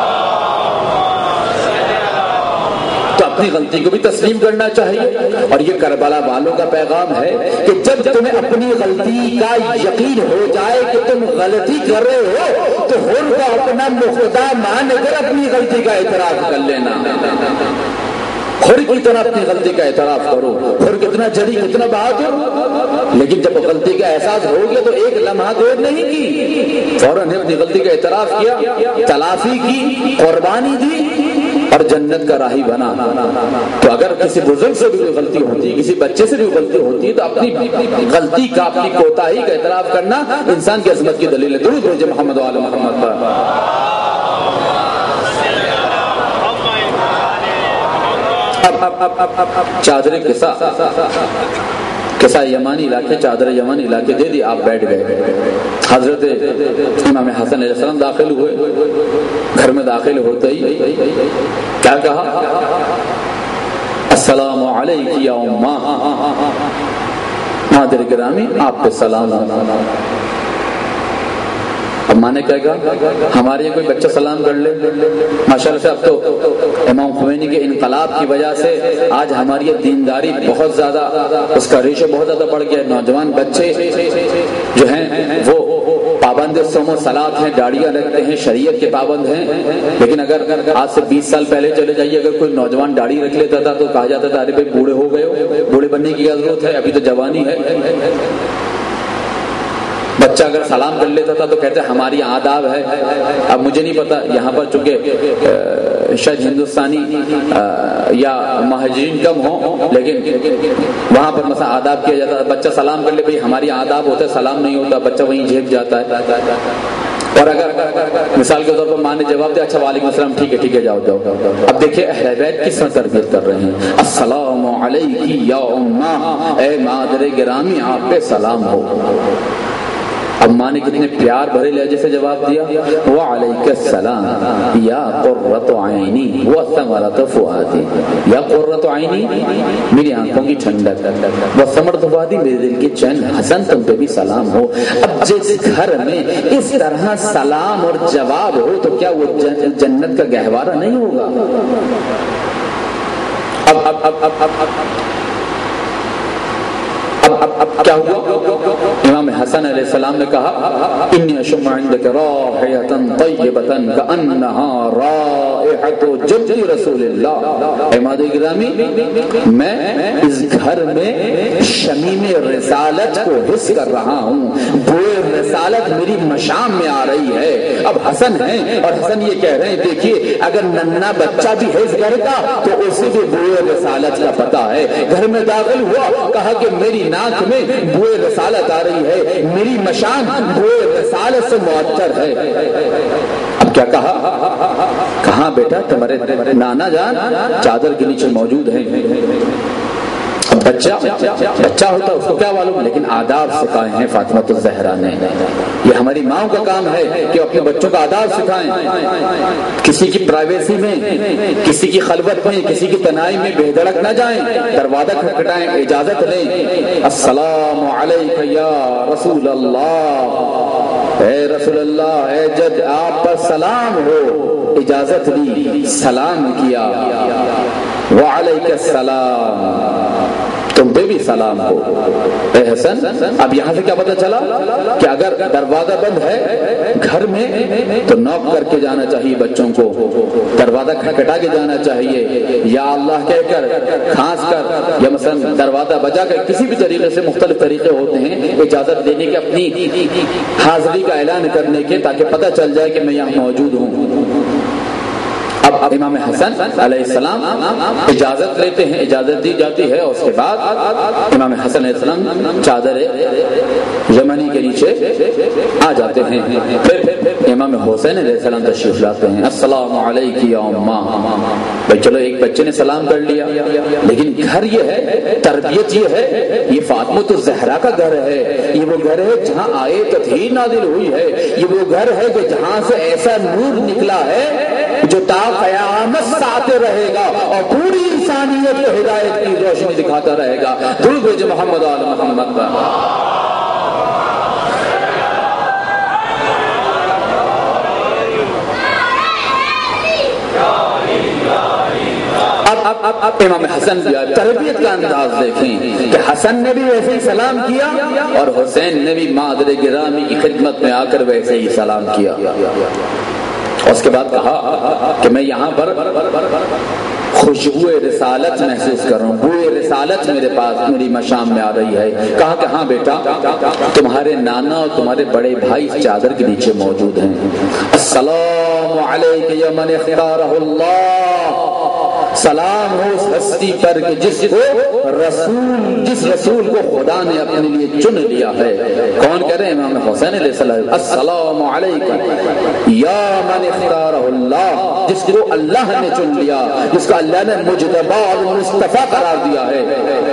تو اپنی غلطی کو بھی تسلیم کرنا چاہیے، اور یہ کربلا والوں کا پیغام ہے کہ جب تمہیں اپنی غلطی کا یقین ہو جائے کہ تم غلطی کر رہے ہو تو خود کو اپنا مقتدا مان کر اپنی غلطی کا اعتراف کر لینا، خود کی طرح اپنی غلطی کا اعتراف کرو، خود کتنا جری کتنا بہادر، لیکن جب غلطی کا احساس ہو گیا تو ایک لمحہ دیر نہیں کی، فوراً نے اپنی غلطی کا اعتراف کیا، تلافی کی، قربانی دی اور جنت کا راہی بنا۔ تو اگر کسی بزرگ سے بھی کوئی غلطی ہوتی ہے، کسی بچے سے بھی غلطی ہوتی ہے، تو اپنی غلطی کا اپنی کوتاہی کا اعتراف کرنا انسان کی عظمت کی دلیل ہے۔ درود بھیجو محمد وآل محمد پر۔ چادر قصہ قصہ یمانی علاقے چادر یمانی علاقے دے دی، آپ بیٹھ گئے۔ حضرت امام حسن علیہ السلام داخل ہوئے، گھر میں داخل ہوتے ہی کیا کہا؟ السلام علیک یا اماں، مادر گرامی آپ پہ سلام۔ اب ماں نے کیا کہا؟ ہمارے کوئی بچہ سلام کر لے، ماشاءاللہ سے اب تو امام خمینی کے انقلاب کی وجہ سے آج ہماری یہ دینداری بہت زیادہ، اس کا ریشو بہت زیادہ بڑھ گیا۔ نوجوان بچے جو ہیں وہ پابند سوم و صلات ہیں، داڑیاں رکھتے ہیں، شریعت کے پابند ہیں، لیکن اگر آج سے بیس سال پہلے چلے جائیے اگر کوئی نوجوان داڑھی رکھ لیتا تھا تو کہا جاتا تھا ارے بھائی بوڑھے ہو گئے ہو، بوڑھے بننے کی کیا ضرورت ہے، ابھی تو جوانی ہے۔ بچہ اگر سلام کر لیتا تھا تو کہتے ہماری آداب ہے۔ اب مجھے نہیں پتا یہاں پر چونکہ شاید ہندوستانی یا مہاجرین کم ہوں، لیکن وہاں پر مثلا آداب کیا جاتا ہے، بچہ سلام کر لے بھائی ہماری آداب ہوتا ہے، سلام نہیں ہوتا، بچہ وہیں جھیپ جاتا ہے۔ اور اگر مثال کے طور پر ماں نے جواب دیا اچھا وعلیکم السلام، ٹھیک ہے ٹھیک ہے جاؤ جاؤ۔ اب دیکھیں اہل بیت کس طرح تربیت کر رہے ہیں۔ السلام علیکی یا اماں، اے مادر گرامی آپ پہ سلام ہو۔ اب ماں نے کتنے پیار بھرے لہجے سے جواب دیا، وعلیک السلام یا قرۃ عینی وثمرۃ فؤادی، یا قرۃ عینی میری آنکھوں کی ٹھنڈک، وثمرۃ فؤادی میرے دل کی چین، حسن تم پہ بھی سلام ہو۔ اب جس گھر میں اس طرح سلام اور جواب ہو تو کیا وہ جنت کا گہوارہ نہیں ہوگا؟ اب اب اب اب اب اب اب اب کیا ہوا؟ امام حسن علیہ السلام نے کہا انی اشم عندک رائحۃ طیبۃ کأنہا رائحۃ جد رسول اللہ. عماد گرامی میں اس گھر میں شمیم رسالت کو حس کر رہا ہوں, بوئے رسالت میری مشام میں آ رہی ہے. اب حسن ہے اور حسن یہ کہہ رہے ہیں دیکھیے اگر ننھا بچہ بھی حس کرتا تو اسے بھی بوئے رسالت کا پتہ ہے. گھر میں داخل ہوا, کہا کہ میری ناک میں بوئے رسالت آ رہی ہے, میری مشام بوئے رسالت سے معطر ہے. اب کیا کہا؟ کہاں بیٹا تمہارے نانا جان چادر کے نیچے موجود ہیں. بچہ بچہ ہوتا اس کو کیا معلوم, لیکن آداب سکھائے ہیں فاطمہ الزہرا نے. یہ ہماری ماں کا کام ہے کہ اپنے بچوں کا آداب سکھائیں. کسی کی پرائیویسی میں, کسی کی خلوت میں, کسی کی تنہائی میں بے دھڑک نہ جائیں, دروازہ کھٹکھٹائیں, اجازت لیں. السلام علیک یا رسول اللہ, اے رسول اللہ, اے جد آپ پر سلام ہو. اجازت دی, سلام کیا. وعلیک السلام, تم پہ بھی سلام ہو. اے حسن, اب یہاں سے کیا پتہ چلا کہ اگر دروازہ بند ہے گھر میں تو نوک کر کے جانا چاہیے, بچوں کو دروازہ کھٹکھٹا کے جانا چاہیے, یا اللہ کہہ کر, کھانس کر, یا مثلا دروازہ بجا کر, کسی بھی طریقے سے مختلف طریقے ہوتے ہیں اجازت دینے کے, اپنی حاضری کا اعلان کرنے کے, تاکہ پتہ چل جائے کہ میں یہاں موجود ہوں. اب اب امام حسن علیہ السلام اجازت لیتے ہیں, اجازت دی جاتی ہے, اور اس کے بعد امام حسن علیہ السلام چادر یمنی کے نیچے آ جاتے ہیں. پھر امام حسین علیہ السلام تشریف لاتے ہیں. السلام علیکم یا اماں. بھائی چلو ایک بچے نے سلام کر لیا, لیکن گھر یہ ہے, تربیت یہ ہے, یہ فاطمہ الزہرا کا گھر ہے. یہ وہ گھر ہے جہاں آئے تطہیر نازل ہوئی ہے. یہ وہ گھر ہے کہ جہاں سے ایسا نور نکلا ہے جو تا قیامت ساتھ رہے گا اور پوری انسانیت کو ہدایت کی روشنی دکھاتا رہے گا. درود بھیجے محمد آل محمد پر. اب اب اب امام حسن کی تربیت کا انداز دیکھیں کہ حسن نے بھی ویسے ہی سلام کیا اور حسین نے بھی مادر گرامی کی خدمت میں آ کر ویسے ہی سلام کیا. اس کے بعد کہا کہ میں یہاں پر خوشبو رسالت محسوس کر رہا ہوں, بوئے رسالت میرے پاس میری مشام میں آ رہی ہے. کہا کہ ہاں بیٹا تمہارے نانا اور تمہارے بڑے بھائی چادر کے نیچے موجود ہیں. السلام علیک یا من اختارہ اللہ, سلام ہو اس ہستی پر کہ جس کو رسول جس رسول کو خدا نے اپنے لیے چن لیا ہے. کون کہہ رہے ہیں؟ امام حسین علیہ السلام. السلام علیکم یا من اختارہ اللہ, جس کو اللہ نے چن لیا, جس کو اللہ نے مجتبی اور مصطفیٰ قرار دیا ہے.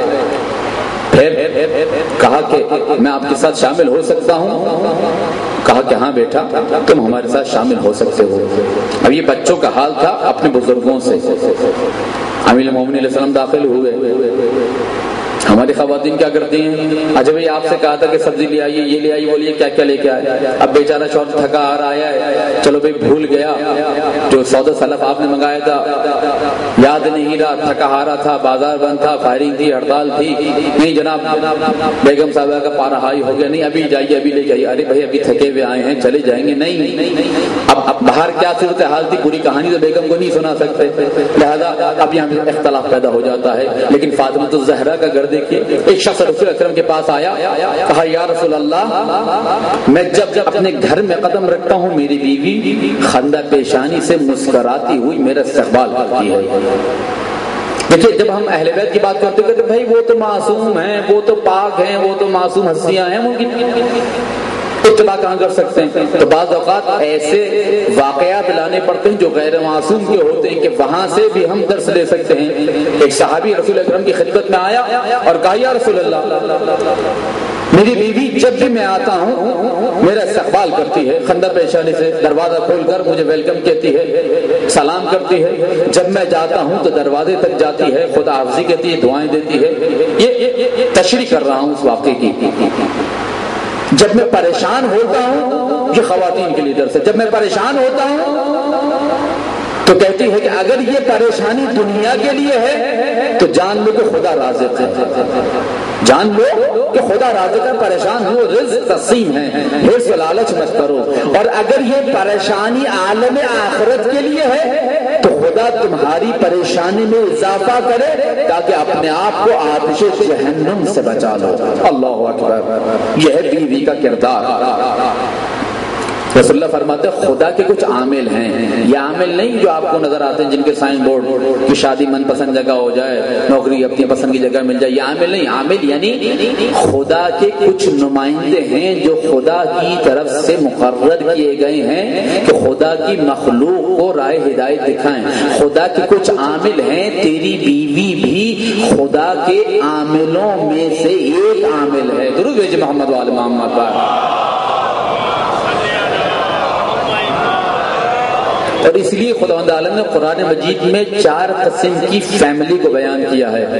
پھر کہا کہ میں آپ کے ساتھ شامل ہو سکتا ہوں. کہا کہ ہاں بیٹا تم ہمارے ساتھ شامل ہو سکتے ہو. اب یہ بچوں کا حال تھا اپنے بزرگوں سے. امیر المومنین علیہ السلام داخل ہوئے. ہماری خواتین کیا کرتی ہیں, اچھا بھائی آپ سے کہا تھا کہ سبزی لے آئیے, یہ لے آئیے, بولیے کیا کیا لے کے آئے. اب بیچارہ شوہر تھکا آ رہا ہے, چلو بھائی بھول گیا جو سودا سلف آپ نے منگایا تھا, یاد نہیں رہا, تھکا ہارا تھا, بازار بند تھا, فائرنگ تھی, ہڑتال تھی. نہیں جناب بیگم صاحبہ کا پارا ہائی ہو گیا, نہیں ابھی جائیے ابھی لے جائیے. ارے بھائی ابھی تھکے ہوئے آئے ہیں, چلے جائیں گے. نہیں, اب اب باہر کیا صورت حال تھی پوری کہانی تو بیگم کو نہیں سنا سکتے, لہذا اب یہاں اختلاف پیدا ہو جاتا ہے. لیکن فاطمہ الزہرا کا گھر دیکھیے, ایک شخص رسول اکرم کے پاس آیا, کہا یا رسول اللہ میں جب جب اپنے گھر میں قدم رکھتا ہوں میری بیوی خندہ پیشانی سے مسکراتی ہوئی میرا استقبال کرتی ہے. دیکھیے جب ہم اہل بیت کی بات کرتے ہیں بھائی وہ تو معصوم ہیں, وہ تو پاک ہیں, وہ تو معصوم ہستیاں ہیں, وہ اتباع کہاں کر سکتے ہیں. تو بعض اوقات ایسے واقعات لانے پڑتے ہیں جو غیر معصوم کے ہوتے ہیں کہ وہاں سے بھی ہم درس لے سکتے ہیں. ایک صحابی رسول اکرم کی خدمت میں آیا اور کہا یا رسول اللہ میری بیوی جب بھی میں آتا ہوں میرا استقبال کرتی ہے, خندہ پیشانی سے دروازہ کھول کر مجھے ویلکم کہتی ہے, سلام کرتی ہے. جب میں جاتا ہوں تو دروازے تک جاتی ہے, خدا حافظی کہتی ہے, دعائیں دیتی ہے. یہ تشریح کر رہا ہوں اس واقعے کی. جب میں پریشان ہوتا ہوں, یہ خواتین کے لیے درس ہے, جب میں پریشان ہوتا ہوں تو کہتی ہے کہ اگر یہ پریشانی دنیا کے لیے ہے تو جان لو کہ خدا رازق ہے، جان لو کہ خدا رازق ہے، پریشان ہو، رزق تقسیم ہے، حرص و لالچ مت کرو۔ اور اگر یہ پریشانی عالم آخرت کے لیے ہے تو خدا تمہاری پریشانی میں اضافہ کرے تاکہ اپنے آپ کو آتش جہنم سے بچا لو۔ اللہ اکبر، یہ ہے بیوی کا کردار۔ رسول اللہ فرماتے ہیں خدا کے کچھ عامل ہیں، یہ عامل نہیں جو آپ کو نظر آتے ہیں جن کے سائن بورڈ کی شادی من پسند جگہ ہو جائے، نوکری اپنی پسند کی جگہ مل جائے، یہ عامل نہیں۔ عامل یعنی خدا کے کچھ نمائندے ہیں جو خدا کی طرف سے مقرر کیے گئے ہیں کہ خدا کی مخلوق کو راہ ہدایت دکھائیں۔ خدا کے کچھ عامل ہیں، تیری بیوی بھی خدا کے عاملوں میں سے ایک عامل ہے۔ درود بھیجئے محمد وآل محمد پر۔ اور اس لیے خداوند عالم نے قرآن مجید میں چار قسم کی فیملی کو بیان کیا ہے،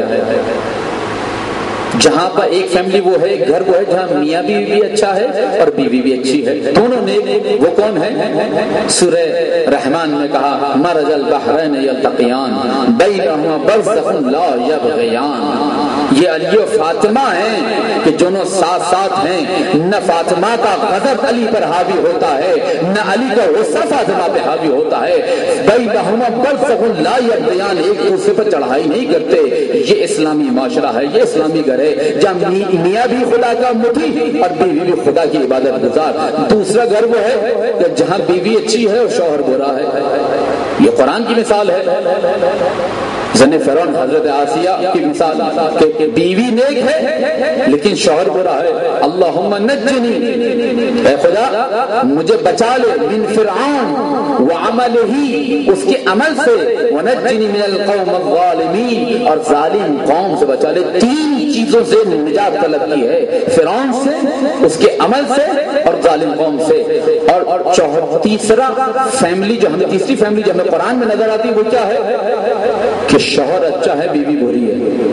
جہاں پر ایک فیملی وہ ہے، گھر وہ ہے جہاں میاں بیوی بھی اچھا ہے اور بیوی بھی اچھی ہے، دونوں نے۔ وہ کون ہے؟ سورہ رحمان میں کہا مرج البحرین یلتقیان بینہما برزخ لا یبغیان، یہ علی و فاطمہ ہیں کہ دونوں ساتھ ساتھ ہیں، نہ فاطمہ کا غضب علی پر حاوی ہوتا ہے نہ علی کا غصہ فاطمہ پہ حاوی ہوتا ہے، بینہما برزخ لا یبغیان، ایک دوسرے پر چڑھائی نہیں کرتے۔ یہ اسلامی معاشرہ ہے، یہ اسلامی گھر ہے جہاں میاں بھی خدا کا مطیع اور بیوی بھی خدا کی عبادت گزار۔ دوسرا گھر وہ ہے کہ جہاں بیوی اچھی ہے اور شوہر برا ہے، یہ قرآن کی مثال ہے۔ زن فرعون حضرت آسیہ کی مثال کہ بیوی نیک ہے لیکن شوہر برا ہے۔ اللہم نجنی، اے خدا مجھے بچا لے، من فرعون وعملہ، اس کے عمل سے، ونجنی من القوم الظالمین، اور ظالم قوم سے بچا لے۔ تین چیزوں سے نجات طلب کی ہے، فرعون سے، اس کے عمل سے اور ظالم قوم سے۔ اور چوتھا تیسرا فیملی جو ہمیں تیسری فیملی جو ہمیں قرآن میں نظر آتی ہے وہ کیا ہے کہ شوہر اچھا ہے بیوی بری ہے۔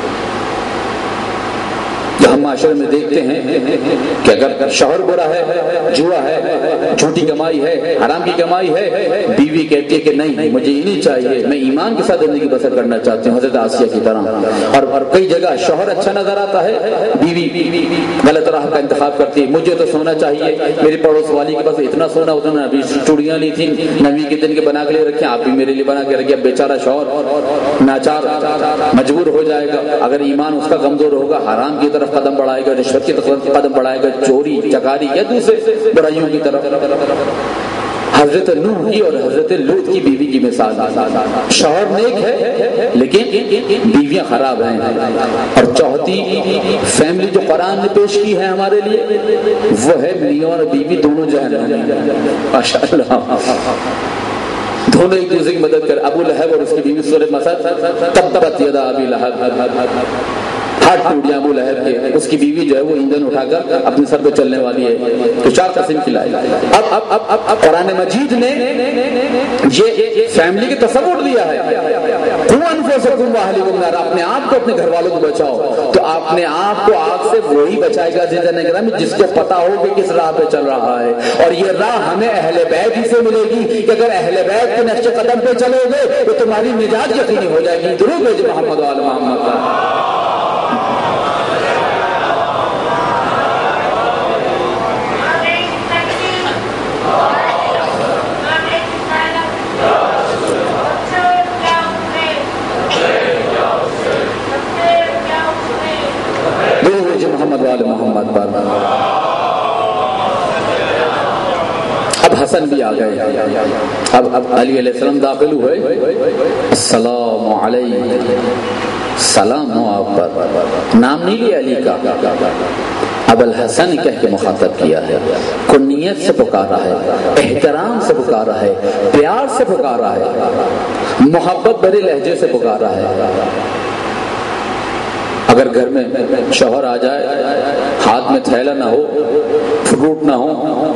ہم معاشرے میں دیکھتے ہیں کہ اگر شوہر برا ہے، جوا ہے، جھوٹی کمائی ہے، حرام کی کمائی ہے، بیوی کہتی ہے کہ نہیں مجھے یہ نہیں چاہیے، میں ایمان کے ساتھ زندگی بسر کرنا چاہتی ہوں، حضرت آسیہ کی طرح۔ اور اور کئی جگہ شوہر اچھا نظر آتا ہے، بیوی غلط راہ کا انتخاب کرتی ہے، مجھے تو سونا چاہیے، میری پڑوس والی کے پاس اتنا سونا اتنا، ابھی چوڑیاں لی تھیں نویں کے دن کے بنا کے لے رکھیں، آپ بھی میرے لیے بنا کے رکھیں۔ اب بیچارہ شوہر ناچار مجبور ہو جائے گا، اگر ایمان اس کا کمزور ہوگا حرام کی طرف قدم بڑھائے گا، رشوت کی طرف قدم بڑھائے گا، چوری چکاری یا دوسرے برائیوں کی طرف۔ حضرت نوح کی اور حضرت لوط کی بیوی کی مثال، شوہر نیک ہے لیکن بیویاں خراب ہیں۔ اور چوتھی فیملی جو قرآن نے پیش کی ہے ہمارے لیے وہ ہے میاں اور بیوی دونوں جہنم، ماشاءاللہ، دونوں ایک دوسرے کی مدد کر۔ ابو لہب اور اس کی بیوی سورۃ مسد، تبت یدا ابی لہب، ہاتھ ٹوٹ گیا ابو لہب کے، اس کی بیوی جو ہے وہ ایندھن اٹھا کر اپنے سر پہ چلنے والی ہے۔ تو چار قسم کی لائے۔ اب اب اب اب اب قرآن مجید نے یہ فیملی کے تصور دیا ہے، قوا انفسکم واہلیکم نارا، اپنے آپ کو اپنے گھر والوں کو بچاؤ۔ تو اپنے آپ کو آگ سے وہی بچائے گا جس کو پتا ہو کہ کس راہ پہ چل رہا ہے، اور یہ راہ ہمیں اہل بیت ہی سے ملے گی کہ اگر اہل بیت کے نقش قدم پہ چلو گے تو تمہاری نجات یقینی ہو جائے گی۔ درود بھیجئے محمد وآل محمد کا۔ محمد بار اب حسن بھی آ گئے، اب اب علی علیہ السلام داخل ہوئے، السلام علیکم، سلام ہو آپ پر، نام نہیں لیا علی کا، اب الحسن کہہ کے مخاطب کیا ہے، کنیت سے پکارا ہے، احترام سے پکارا ہے، پیار سے پکارا ہے، محبت بھرے لہجے سے پکارا ہے۔ اگر گھر میں شوہر آ جائے، ہاتھ میں تھیلا نہ ہو، فروٹ نہ ہو،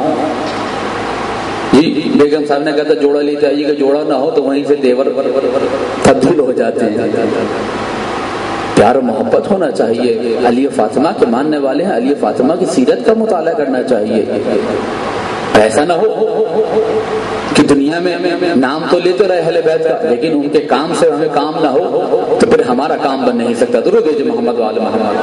جی بیگم صاحب نے کہا تھا جوڑا لیتے آئیے گا، جوڑا نہ ہو تو وہیں سے دیور تبدیل ہو جاتے ہیں۔ پیار و محبت ہونا چاہیے۔ علی و فاطمہ کے ماننے والے ہیں، علی و فاطمہ کی سیرت کا مطالعہ کرنا چاہیے۔ ایسا نہ ہو کہ دنیا میں نام تو لیتے رہے اہل بیت کا لیکن ان کے کام سے ہمیں کام نہ ہو تو پھر ہمارا کام بن نہیں سکتا. درود ہے محمد وآل محمد.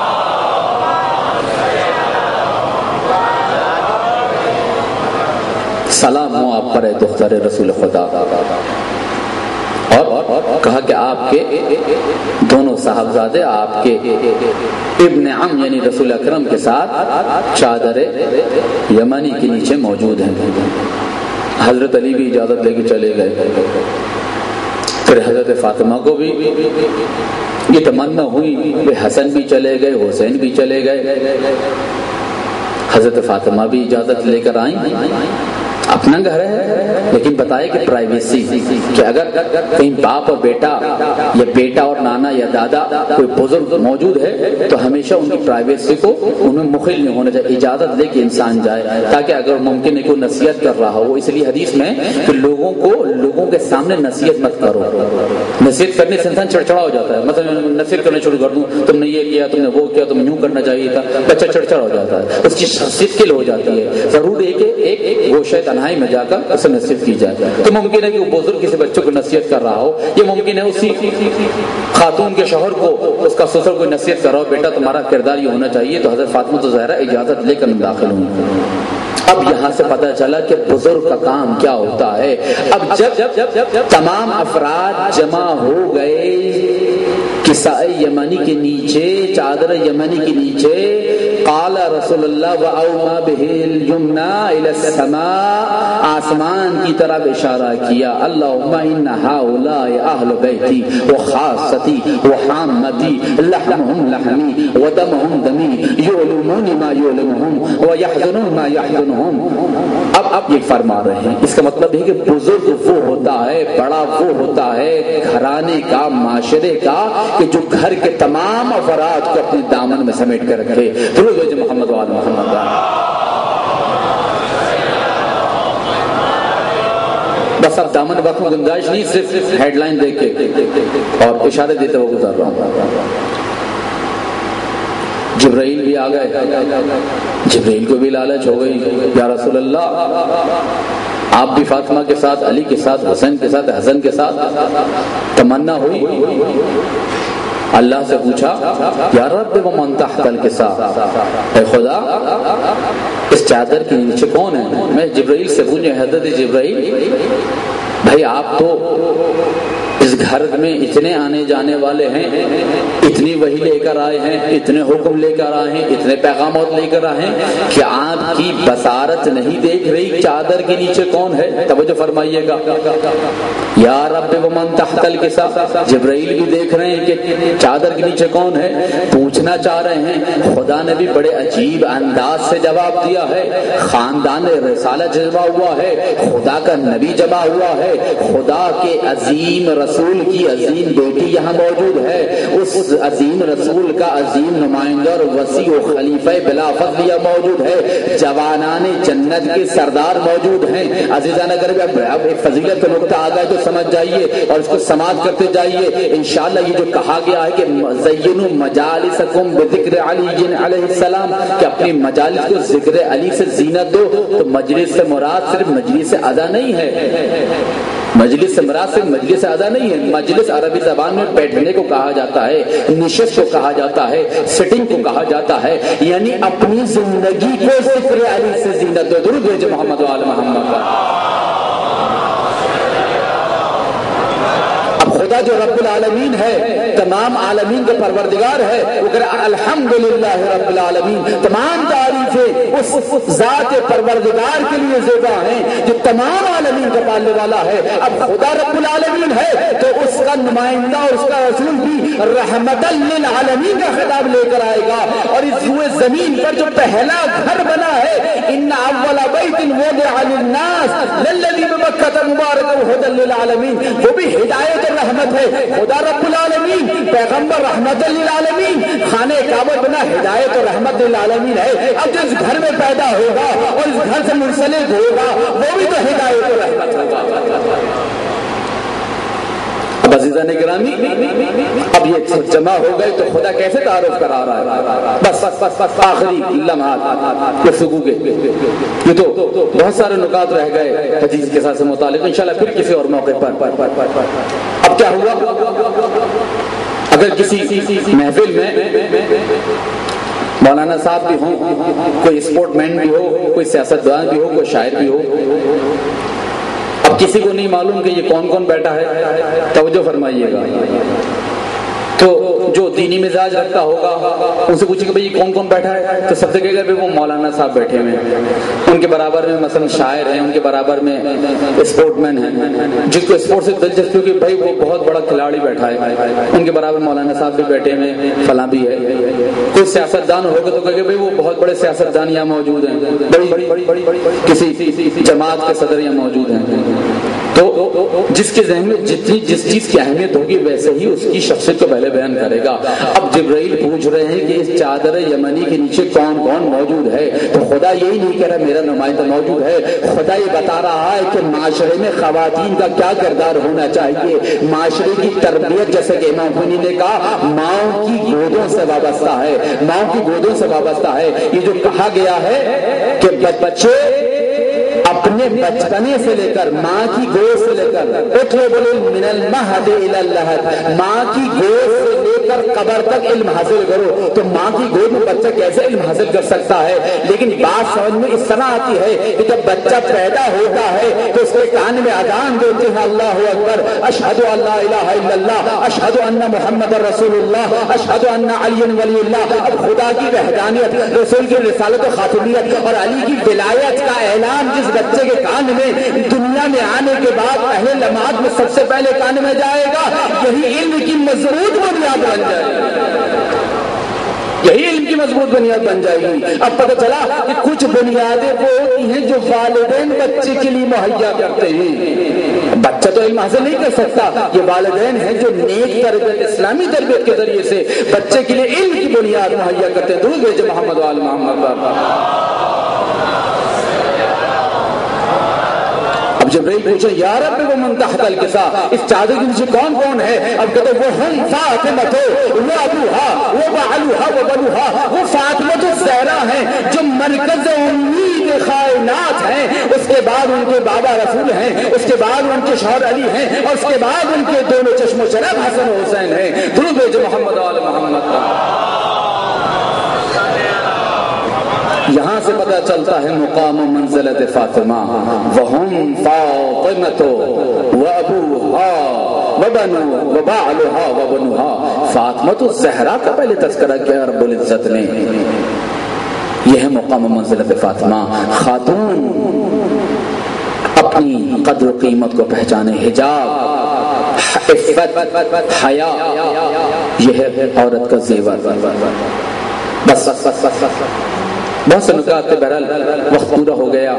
سلام ہو آپ پر دختر رسول خدا. اور کہا کہ آپ کے دونوں صاحبزادے آپ کے ابن عم یعنی رسول اکرم کے ساتھ چادر یمنی کے نیچے موجود ہیں. حضرت علی بھی اجازت لے کے چلے گئے. پھر حضرت فاطمہ کو بھی یہ تمنا ہوئی کہ حسن بھی چلے گئے حسین بھی چلے گئے. حضرت فاطمہ بھی اجازت لے کر آئیں. اپنا گھر ہے لیکن بتائے کہ پرائیویسی کہ اگر کہیں باپ اور بیٹا یا بیٹا اور نانا یا دادا کوئی بزرگ موجود ہے تو ہمیشہ ان کی پرائیویسی کو انہیں مخل نہیں ہونا چاہیے. اجازت لے کے انسان جائے تاکہ اگر ممکن ہے کوئی نصیحت کر رہا ہو. اس لیے حدیث میں کہ لوگوں کو لوگوں کے سامنے نصیحت مت کرو. نصیحت کرنے سے انسان چڑچڑا ہو جاتا ہے. مثلا نصیحت کرنے شروع کر دوں تم نے یہ کیا تم نے وہ کیا تم یوں کرنا چاہیے تھا بچہ چڑچڑا ہو جاتا ہے. اس کی شخصیت کل ہو جاتی ہے. ضرور ہے کہ ایک گوشہ تنہائی میں جا کر اسے نصیحت کی جائے. تو ممکن ہے کہ وہ بزرگ کسی بچوں کو نصیحت کر رہا ہو یہ ممکن ہے اسی خاتون کے شوہر کو اس کا سسر کو نصیحت کر رہا ہو بیٹا تمہارا کردار یہ ہونا چاہیے. تو حضرت فاطمہ تو زہرا اجازت لے کر داخل ہوئی. اب یہاں سے پتہ چلا کہ بزرگ کا کام کیا ہوتا ہے. اب جب تمام افراد جمع ہو گئے کسائی یمنی کے نیچے چادر یمنی کے نیچے قال رسول اللہ وَأَوْمَا بِهِ الْيُمْنَى إِلَى السَّمَاءِ آسمان کی طرف اشارہ کیا. اللہم ان هؤلاء اہل بیتی وخاصتی وحامتی لحمهم لحمی ودمهم دمی یعلمون ما یعلمهم ویحزنون ما یحزنهم. اب اب یہ فرما رہے ہیں اس کا مطلب ہے کہ بزرگ وہ ہوتا ہے بڑا وہ ہوتا ہے گھرانے کا معاشرے کا کہ جو گھر کے تمام افراد کو اپنے دامن میں سمیٹ کر رکھے. درود ہو محمد وآل محمد. بس اب دامن وقت میں گنجائش نہیں صرف ہیڈ لائن دیکھ کے اور اشارے دیتے ہوئے گزار رہا ہوں. جبرائیل بھی آ گئے. جبرائیل کو بھی لالچ ہو گئی یا رسول اللہ آپ بھی فاطمہ کے ساتھ علی کے ساتھ حسین کے ساتھ حسن کے ساتھ. تمنا ہوئی اللہ سے پوچھا یا رب ومن تحت الکساء اے خدا اس چادر کے نیچے کون ہے. میں جبرائیل سے پوچھے حضرت جبرائیل بھائی آپ تو اس گھر میں اتنے آنے جانے والے ہیں اتنی وحی لے کر آئے ہیں اتنے حکم لے کر آئے ہیں اتنے پیغامات لے کر آئے ہیں کہ آپ کی بصارت نہیں دیکھ رہی چادر کے نیچے کون ہے. توجہ فرمائیے گا. یا رب ومن تحت الکساء جبرائیل بھی دیکھ رہے ہیں کہ چادر کے نیچے کون ہے. پوچھنا چاہ رہے ہیں. خدا نے بھی بڑے عجیب انداز سے جواب دیا ہے. خاندان رسالہ جمع ہوا ہے خدا کا نبی جمع ہوا ہے خدا کے عظیم رسول کی عظیم بیٹی یہاں موجود ہے. اس عظیم رسول کا عظیم نمائندہ اور وسیع و خلیفہ بلا فضل یہاں موجود ہے. جوانان جنت کے سردار موجود ہیں. عزیزان اگر اب ایک فضیلت کا نقطہ آ گیا تو سمجھ جائیے اور اس کو سماعت کرتے جائیے. انشاءاللہ یہ جو کہا گیا ہے کہ زینوا مجالسکم بذکر علی علیہ السلام کہ اپنی مجالس کو ذکر علی سے زینت دو. تو مجلس سے مراد صرف مجلس ادا نہیں ہے. مجلس سے مراد صرف مجلس ادا نہیں ہے. مجلس عربی زبان میں بیٹھنے کو کہا جاتا ہے نشست کو کہا جاتا ہے سٹنگ کو کہا جاتا ہے. یعنی اپنی زندگی کو ذکر علی سے زینت دو. درود بھیجو محمد وآل محمد. خدا جو رب العالمین ہے تمام عالمین کا پروردگار ہے وہ کہہ رہا الحمدللہ رب العالمین. تمام تعریفیں اس ذات پروردگار کے لیے زیبا ہیں جو تمام عالمین کا پالنے والا ہے. اب خدا رب العالمین ہے تو اس کا نمائندہ اور اس کا رسول بھی رحمت للعالمین کا خطاب لے کر آئے گا. اور اس روئے زمین پر جو پہلا گھر بنا ہے ان اول بیت وضع للناس للذی بمکہ مبارک وہدی للعالمین وہ بھی ہدایت اور رحمت ہے. خدا رب العالمین پیغمبر رحمت للعالمین خانہ کعبہ بنا ہدایت اور رحمت للعالمین ہے. اب جس گھر میں پیدا ہوگا اور اس گھر سے منسلک ہوگا وہ بھی تو ہدایت اور رحمت ہوگا. اب عزیزان گرامی اب یہ جمع ہو گئے تو خدا کیسے تعارف کرا رہا ہے؟ بس بس بس بس آخری لمحات گفتگو کے، یہ تو بہت سارے نکات رہ گئے حدیث کے ساتھ متعلق، انشاءاللہ پھر کسی اور موقع پر۔ اب کیا ہوا، اگر کسی محفل میں مولانا صاحب بھی ہوں، کوئی اسپورٹ مین بھی ہو، کوئی سیاستدان بھی ہو، کوئی شاعر بھی ہو، اب کسی کو نہیں معلوم کہ یہ کون کون بیٹھا ہے، توجہ فرمائیے گا، تو جو دینی مزاج رکھتا ہوگا ان سے پوچھے کہ بھئی کون کون بیٹھا ہے، تو سب سے کہے گا وہ مولانا صاحب بیٹھے ہوئے ہیں، ان کے برابر میں مثلا شاعر ہیں، ان کے برابر میں اسپورٹ مین ہیں، جس کو اسپورٹ سے دلچسپی کہ بھائی وہ بہت بڑا کھلاڑی بیٹھا ہے، ان کے برابر مولانا صاحب بھی بیٹھے ہوئے ہیں، فلاں بھی ہے۔ کوئی سیاستدان ہوگا تو کہے گا بھائی وہ بہت بڑے سیاستدان یہاں موجود ہیں، بڑی کسی جماعت کے صدر یہاں موجود ہیں۔ تو جس کے ذہن میں جتنی جس چیز کی اہمیت ہوگی ویسے ہی اس کی شخصیت کو پہلے بیان کرے گا۔ اب جبرائیل پوچھ رہے ہیں کہ اس چادر یمنی کے نیچے کون کون موجود ہے، تو خدا یہی نہیں کہہ رہا میرا نمائندہ موجود ہے، خدا یہ بتا رہا ہے کہ معاشرے میں خواتین کا کیا کردار ہونا چاہیے، معاشرے کی تربیت، جیسے کہ امام خمینی نے کہا ماؤں کی گودوں سے وابستہ ہے، ماؤں کی گودوں سے وابستہ ہے۔ یہ جو کہا گیا ہے کہ بچے اپنے بچپنے سے لے کر ماں کی گود سے لے کر اطلبوا من المہد الی اللحد، ماں کی گود سے لے کر قبر تک علم حاصل کرو، تو ماں کی گود میں بچہ کیسے علم حاصل کر سکتا ہے؟ لیکن بات سمجھ میں اس طرح آتی ہے کہ جب بچہ پیدا ہوتا ہے تو اس کے کان میں اذان دیتے ہیں اللہ اکبر، اشہد ان لا الہ الا اللہ، اشہد ان محمد رسول اللہ، اشہد ان علی ولی اللہ۔ اب خدا کی وحدانیت، رسول کی رسالت و خاتمیت اور علی کی ولایت کا اعلان جس بچے کے کان میں دنیا میں آنے کے بعد پہلے لمحات میں سب سے پہلے کان میں جائے گا، یہی علم کی مضبوط بنیاد بن جائے گی، یہی علم کی مضبوط بنیاد بن جائے گی۔ اب پتہ چلا کہ کچھ بنیادیں وہ ہوتی ہیں جو والدین بچے کے لیے مہیا کرتے ہیں، بچہ تو علم حاصل نہیں کر سکتا، یہ والدین ہیں جو نیک تربیت، اسلامی تربیت کے ذریعے سے بچے کے لیے علم کی بنیاد مہیا کرتے ہیں۔ درود بھیجے محمد وآل محمد۔ جبرائیل پوچھے یا رب وہ من تحت الکسا، اس چادر کے نیچے کون کون ہے؟ اب کہتے وہ ہم فاطمہ وہ ابوہا وہ بعلوہا وہ بنوہا، وہ فاطمہ الزہرا ہیں جو مرکز امید کائنات ہیں، اس کے بعد ان کے بابا رسول ہیں، اس کے بعد ان کے شوہر علی ہیں، اور اس کے بعد ان کے دونوں چشم و شرف حسن و حسین ہیں۔ درود بھیجو محمد آل محمد۔ یہاں سے پتہ چلتا ہے مقام و منزلت فاطمہ، وہم فاطمۃ وابوہا وبنو وبعلھا وبنوہا، فاطمۃ الزہرا کا پہلے تذکرہ کیا رب العزت نے، یہ ہے مقام و منزلت فاطمہ۔ خاتون اپنی قدر و قیمت کو پہچانے، حجاب، عفت، حیا، یہ ہے عورت کا زیور۔ بس بس بس بس بہت سے نکات تھے، بہرحال وقت پورا ہو گیا۔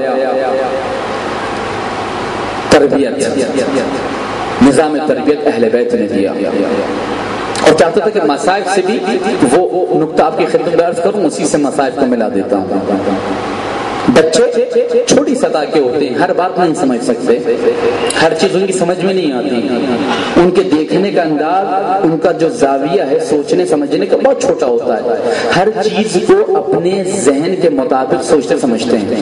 تربیت، نظام تربیت اہل بیت نے دیا، اور چاہتا تھا کہ مصائب سے بھی وہ نکتہ آپ کی خدمت میں عرض کروں، اسی سے مصائب کو ملا دیتا ہوں۔ بچے چھوٹی سطح کے ہوتے ہیں، ہر بات نہیں سمجھ سکتے، ہر چیز ان کی سمجھ میں نہیں آتی، ان کے دیکھنے کا انداز، ان کا جو زاویہ ہے سوچنے سمجھنے کا بہت چھوٹا ہوتا ہے، ہر چیز کو اپنے ذہن کے مطابق سوچتے سمجھتے ہیں۔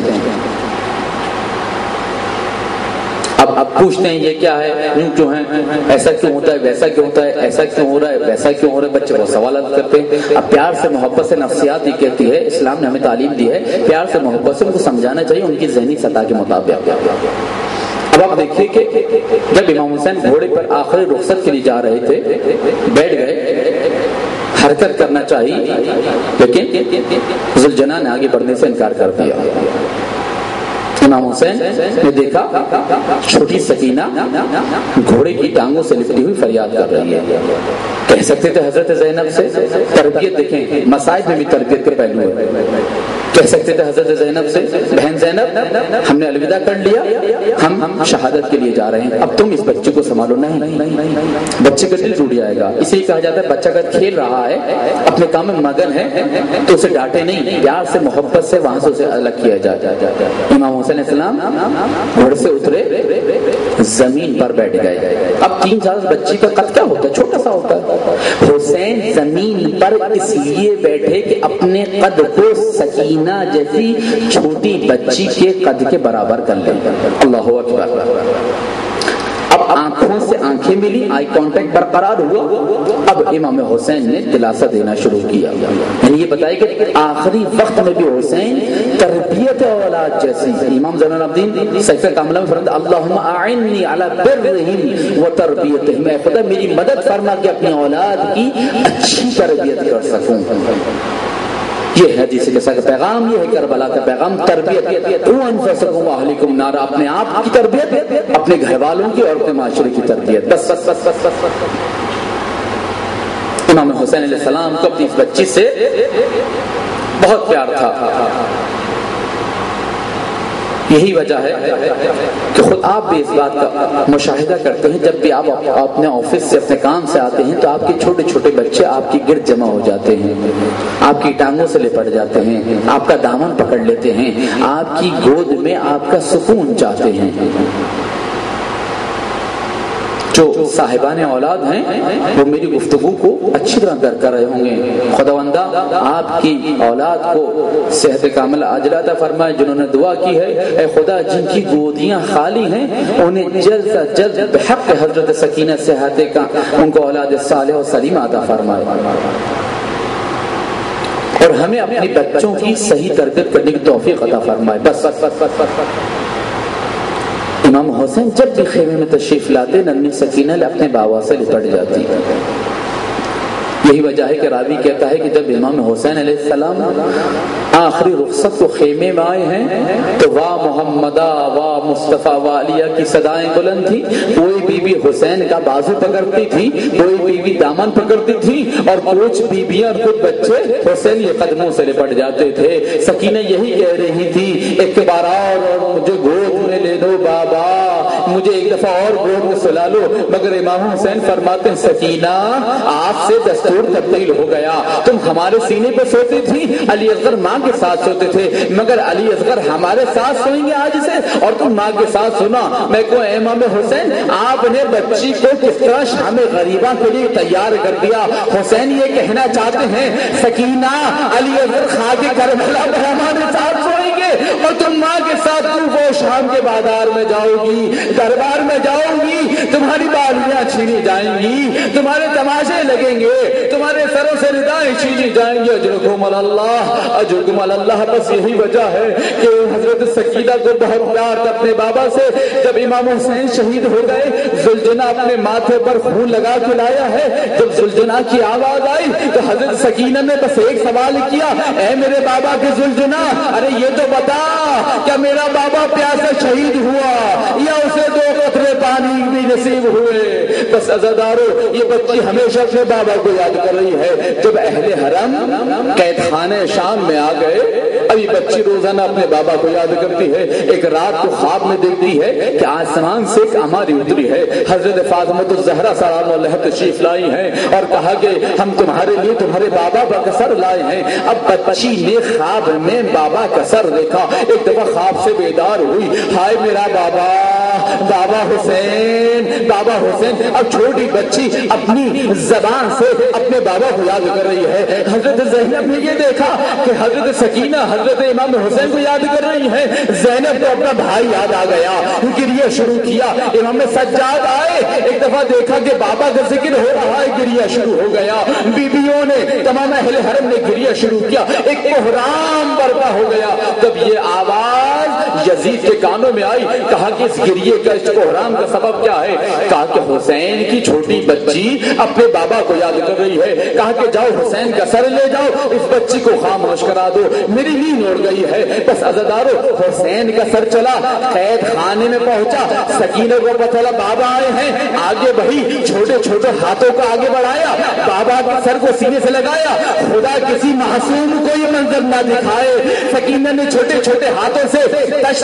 اب اب پوچھتے ہیں یہ کیا ہے، یوں کیوں ہے، ایسا کیوں ہوتا ہے، ویسا کیوں ہوتا ہے، ایسا کیوں ہو رہا ہے، ویسا کیوں ہو رہا ہے، بچے وہ سوالات کرتے ہیں۔ اب پیار سے محبت سے نفسیات یہ کہتی ہے، اسلام نے ہمیں تعلیم دی ہے، پیار سے محبت سے ان کو سمجھانا چاہیے ان کی ذہنی سطح کے مطابق۔ اب آپ دیکھیے کہ جب امام حسین گھوڑے پر آخری رخصت کے لیے جا رہے تھے، بیٹھ گئے، حرکت کرنا چاہیے، لیکن ذوالجناح نے آگے بڑھنے سے انکار کر دیا۔ امام حسین نے دیکھا چھوٹی سکینہ گھوڑے کی ٹانگوں سے لپٹی ہوئی فریاد کر رہی ہے، کہہ سکتے تھے حضرت زینب سے تربیت، دیکھیں مصائب میں بھی تربیت کے پہلو ہے، کہہ سکتے تھے حضرت زینب سے بہن زینب ہم نے الوداع کر لیا، ہم شہادت کے لیے جا رہے ہیں، اب تم اس بچے کو سنبھالو۔ نہیں، بچے کا دل ٹوٹ جائے گا، اس لیے کہا جاتا ہے بچہ اگر کھیل رہا ہے، اپنے کام میں مگن ہے، تو اسے ڈانٹے نہیں، پیار سے محبت سے وہاں سے اسے الگ کیا جائے۔ امام حسین السلام گھوڑے سے اترے، زمین پر بیٹھ گئے. اب تین سال بچی کا قد کیا ہوتا ہے؟ چھوٹا سا ہوتا ہے. حسین زمین پر اس لیے بیٹھے کہ اپنے قد کو سکینہ جیسی چھوٹی بچی کے قد کے برابر کر لیں. اللہ اکبر. اب آنکھوں سے آنکھیں ملی، آئی کانٹیکٹ برقرار ہوا. اب امام حسین نے دلاسا دینا شروع کیا. یعنی یہ بتایا کہ آخری وقت میں بھی حسین تربیت اولاد جیسی. امام زین العابدین سیف کاملہ میں فرماتے اللہم اعنی علی برہم و تربیتہم، اے خدا میری مدد فرما کہ اپنی اولاد کی اچھی تربیت کر سکوں. یہ حدیث کے ساتھ پیغام یہ ہے، کربلا کا پیغام تربیت. قوا انفسکم واہلیکم نارا، اپنے آپ کی تربیت، اپنے گھر والوں کی اور اپنے معاشرے کی تربیت. بس بس بس بس بس. امام حسین علیہ السلام کو اپنی اس بچی سے بہت پیار تھا. یہی وجہ ہے کہ خود آپ بھی اس بات کا مشاہدہ کرتے ہیں، جب بھی آپ اپنے آفس سے اپنے کام سے آتے ہیں تو آپ کے چھوٹے چھوٹے بچے آپ کی گرد جمع ہو جاتے ہیں، آپ کی ٹانگوں سے لپٹ جاتے ہیں، آپ کا دامن پکڑ لیتے ہیں، آپ کی گود میں آپ کا سکون چاہتے ہیں. جو صاحبان اولاد ہیں وہ میری گفتگو کو اچھی طرح درک کر رہے ہوں گے. خداوندہ آپ کی اولاد کو صحت کاملہ عاجلہ عطا فرمائے. جنہوں نے دعا کی ہے اے خدا جن کی گودیاں خالی ہیں انہیں جلد سے جلد بحق حضرت سکینہ صحت کا ان کو اولاد صالح و سلیمہ عطا فرمائے، اور ہمیں اپنے بچوں کی صحیح تربیت کرنے کی توفیق عطا فرمائے. بس بس بس بس بس. امام حسین جب بھی خیمے میں تشریف لاتے ننھی سکینہ اپنے بابا سے لپٹ جاتی. یہی وجہ ہے کہ راوی کہتا ہے کہ جب امام حسین علیہ السلام آخری رخصت کو خیمے میں آئے ہیں تو واہ محمدہ واہ مصطفیٰ واہ علیہ کی صدائیں بلند تھی. کوئی بی بی حسین کا بازو پکڑتی تھی، کوئی بی بی دامن پکڑتی تھی، اور کچھ بیویاں اور کچھ بچے حسین کے قدموں سے لپٹ جاتے تھے. سکینہ یہی کہہ رہی تھی ایک بار اور مجھے گود میں لے دو بابا، مجھے ایک دفعہ اور گود میں سلا لو. مگر امام حسین فرماتے ہیں سکینہ آپ سے دستور تبدیل ہو گیا. تم ہمارے سینے پہ سوتی تھی، علی اصغر ماں کے ساتھ سوتے تھے، مگر علی اصغر ہمارے ساتھ سوئیں گے آج سے، اور تم ماں کے ساتھ سونا. میں کو امام حسین آپ نے بچی کو کس طرح شام غریبہ کے لیے تیار کر دیا. حسین یہ کہنا چاہتے ہیں سکینہ علی اصغر خاک کربلا پر ہمارے ساتھ سوئیں گے اور تم ماں کے ساتھ تم وہ شام کے بازار میں جاؤ گی، دربار میں جاؤ گی، تمہاری بالیاں چھینی جائیں گی، تمہارے تماشے لگیں گے، تمہارے سروں سے ردائیں چھینی جائیں گی. اجرکم اللہ اجرکم اللہ. بس یہی وجہ ہے کہ حضرت سکینہ کو بہت پیار تھا اپنے بابا سے. جب امام حسین شہید ہو گئے زلجنا اپنے ماتھے پر خون لگا کے لایا ہے. جب زلجنا کی آواز آئی تو حضرت سکینہ نے بس ایک سوال کیا، اے میرے بابا کی زلجنا، ارے یہ تو بتا کیا میرا بابا پیاسے شہید ہوا یا اسے دو قطرے پانی بھی نصیب ہوئے؟ بس عزادارو یہ بچی ہمیشہ اپنے بابا کو یاد کر رہی ہے. جب اہل حرم قید خانے شام میں آ گئے ابھی بچی روزانہ اپنے بابا کو یاد کرتی ہے. ایک رات کو خواب میں دیکھتی ہے کہ آسمان سے ایک ہماری اتری ہے. حضرت فاطمہ الزہرا سلام اللہ تشریف لائی ہیں اور کہا کہ ہم تمہارے لیے تمہارے بابا کا سر لائے ہیں. اب بچی نے خواب میں بابا کا سر دیکھا. ایک دفعہ خواب سے بیدار ہوئی، ہائے میرا بابا، بابا حسین، بابا حسین. اب چھوٹی بچی اپنی زبان سے اپنے بابا کو یاد کر رہی ہے. حضرت زینب نے یہ دیکھا کہ حضرت سکینہ حضرت امام حسین کو یاد کر رہی ہے. زینب کو اپنا بھائی یاد آ گیا، گریہ شروع کیا. امام سجاد آئے، ایک دفعہ دیکھا کہ بابا کا ذکر ہو رہا ہے، گریہ شروع ہو گیا. بیبیوں نے تمام اہل حرم نے گریہ شروع کیا. ایک کوہرام برپا ہو گیا. جب یہ آواز یزید کے کانوں میں آئی کہا کہ اس گریہ کا اس کوہرام کا سبب کیا ہے؟ کہا کہ حسین کی چھوٹی بچی اپنے بابا کو یاد کر رہی ہے. کہا کہ جاؤ حسین کا سر لے جاؤ، اس بچی کو خاموش کرا دو، میری نیند اڑ گئی ہے. بس عزادارو حسین کا سر چلا، قید خانے میں پہنچا. سکینہ کو پتہ چلا بابا آئے ہیں، آگے بڑھی، چھوٹے چھوٹے ہاتھوں کو آگے بڑھایا، بابا کے سر کو سینے سے لگایا. خدا کسی معصوم کو یہ منظر نہ دکھائے. سکینہ نے چھوٹے چھوٹے ہاتھوں سے تش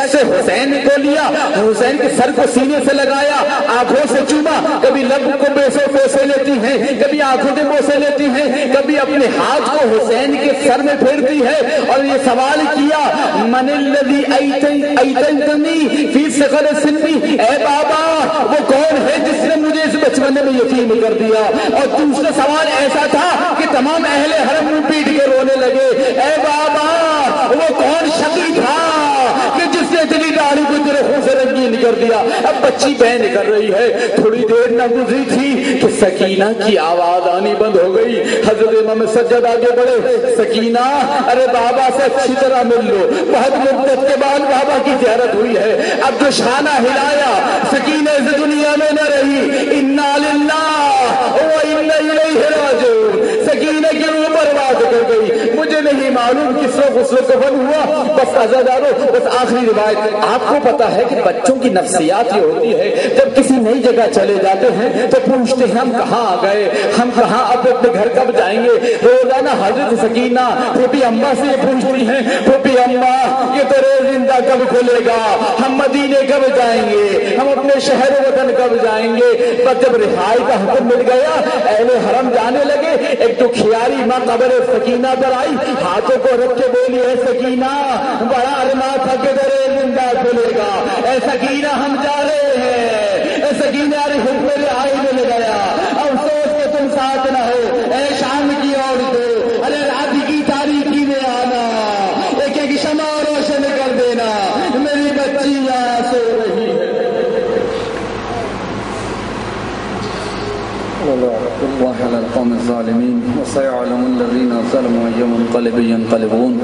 سے حسین کو لیا، حسین کے سر کو سینے سے لگایا، آنکھوں سے چوما، کبھی لب کو بوسے بوسے لیتی ہیں، کبھی آنکھوں کے بوسے لیتی ہیں، کبھی اپنے ہاتھ کو حسین کے سر میں پھیرتی ہے اور یہ سوال کیا من الذی ایتنی فی صغر سنی، اے بابا وہ کون ہے جس نے مجھے اس بچپنے میں یتیم کر دیا؟ اور دوسرا سوال ایسا تھا کہ تمام اہل حرم منہ پیٹ کے رونے لگے، اے بابا وہ کون شقی تھا کہ جس نے اتنی داڑھی کو تیرے خون سے رنگین کر دیا؟ اب بچی بہن کر رہی ہے، تھوڑی دیر نہ گزری تھی کہ سکینہ کی آواز آنی بند ہو گئی۔ حضرت امام سجاد آگے بڑھے، سکینہ ارے بابا سے اچھی طرح مل لو، بہت مدت کے بعد بابا کی زیارت ہوئی ہے۔ اب جو شانہ ہلایا، سکینہ اس دنیا میں نہ رہی، انا للہ و انا الیہ راجعون، سکینہ کی روح برباد کر گئی۔ مجھے نہیں معلوم کس وقت اس وقت کفن ہوا، بس عزادارو بس آخری روایت آپ کو پتا ہے کہ بچوں کی نفسیات یہ ہوتی ہے، جب کسی نئی جگہ چلے جاتے ہیں تو پوچھتے ہیں ہم کہاں آ گئے، ہم کہاں اب اپنے گھر کب جائیں گے۔ روزانہ حضرت سکینہ پھوپھی اماں سے پوچھتی ہیں، پھوپھی اماں یہ تو روز زندہ کب کھلے گا، ہم مدینے کب جائیں گے، ہم اپنے شہر وطن کب جائیں گے۔ بس جب رہائی کا حکم مل گیا، اہل حرم جانے لگے، ایک تو کھیاری ماں قبر سکینہ پر آئی، ہاتھوں کو رکھ کے بولی، اے سکینہ بڑا ارمان تھا کہ درے زندہ کھلے گا، اے سکینہ ہم جا رہے ہیں، اے سکینہ ارے حکم رہائی میں لے گیا، افسوس کہ تم ساتھ نہ ہو، اے شام کی عورتوں ارے رات کی تاریکی میں آنا، ایک ایک شمع روشن کر دینا، میری بچی یہاں سو رہی ہے۔ اللہ علی القوم الظالمین وسيعلم الذین ظلموا أي منقلب ينقلبون۔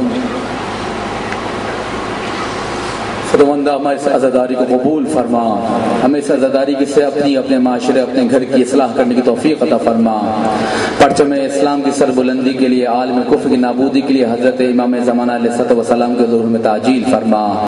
خداوندہ ہماری اس عزاداری کو قبول فرما، ہمیں اس عزاداری کی سے اپنی اپنے معاشرے اپنے گھر کی اصلاح کرنے کی توفیق عطا فرما۔ پرچم اسلام کی سربلندی کے لیے، عالم کفر کی نابودی کے لیے حضرت امام زمانہ علیہ الصلوۃ والسلام کے ظہور میں تعجیل فرما۔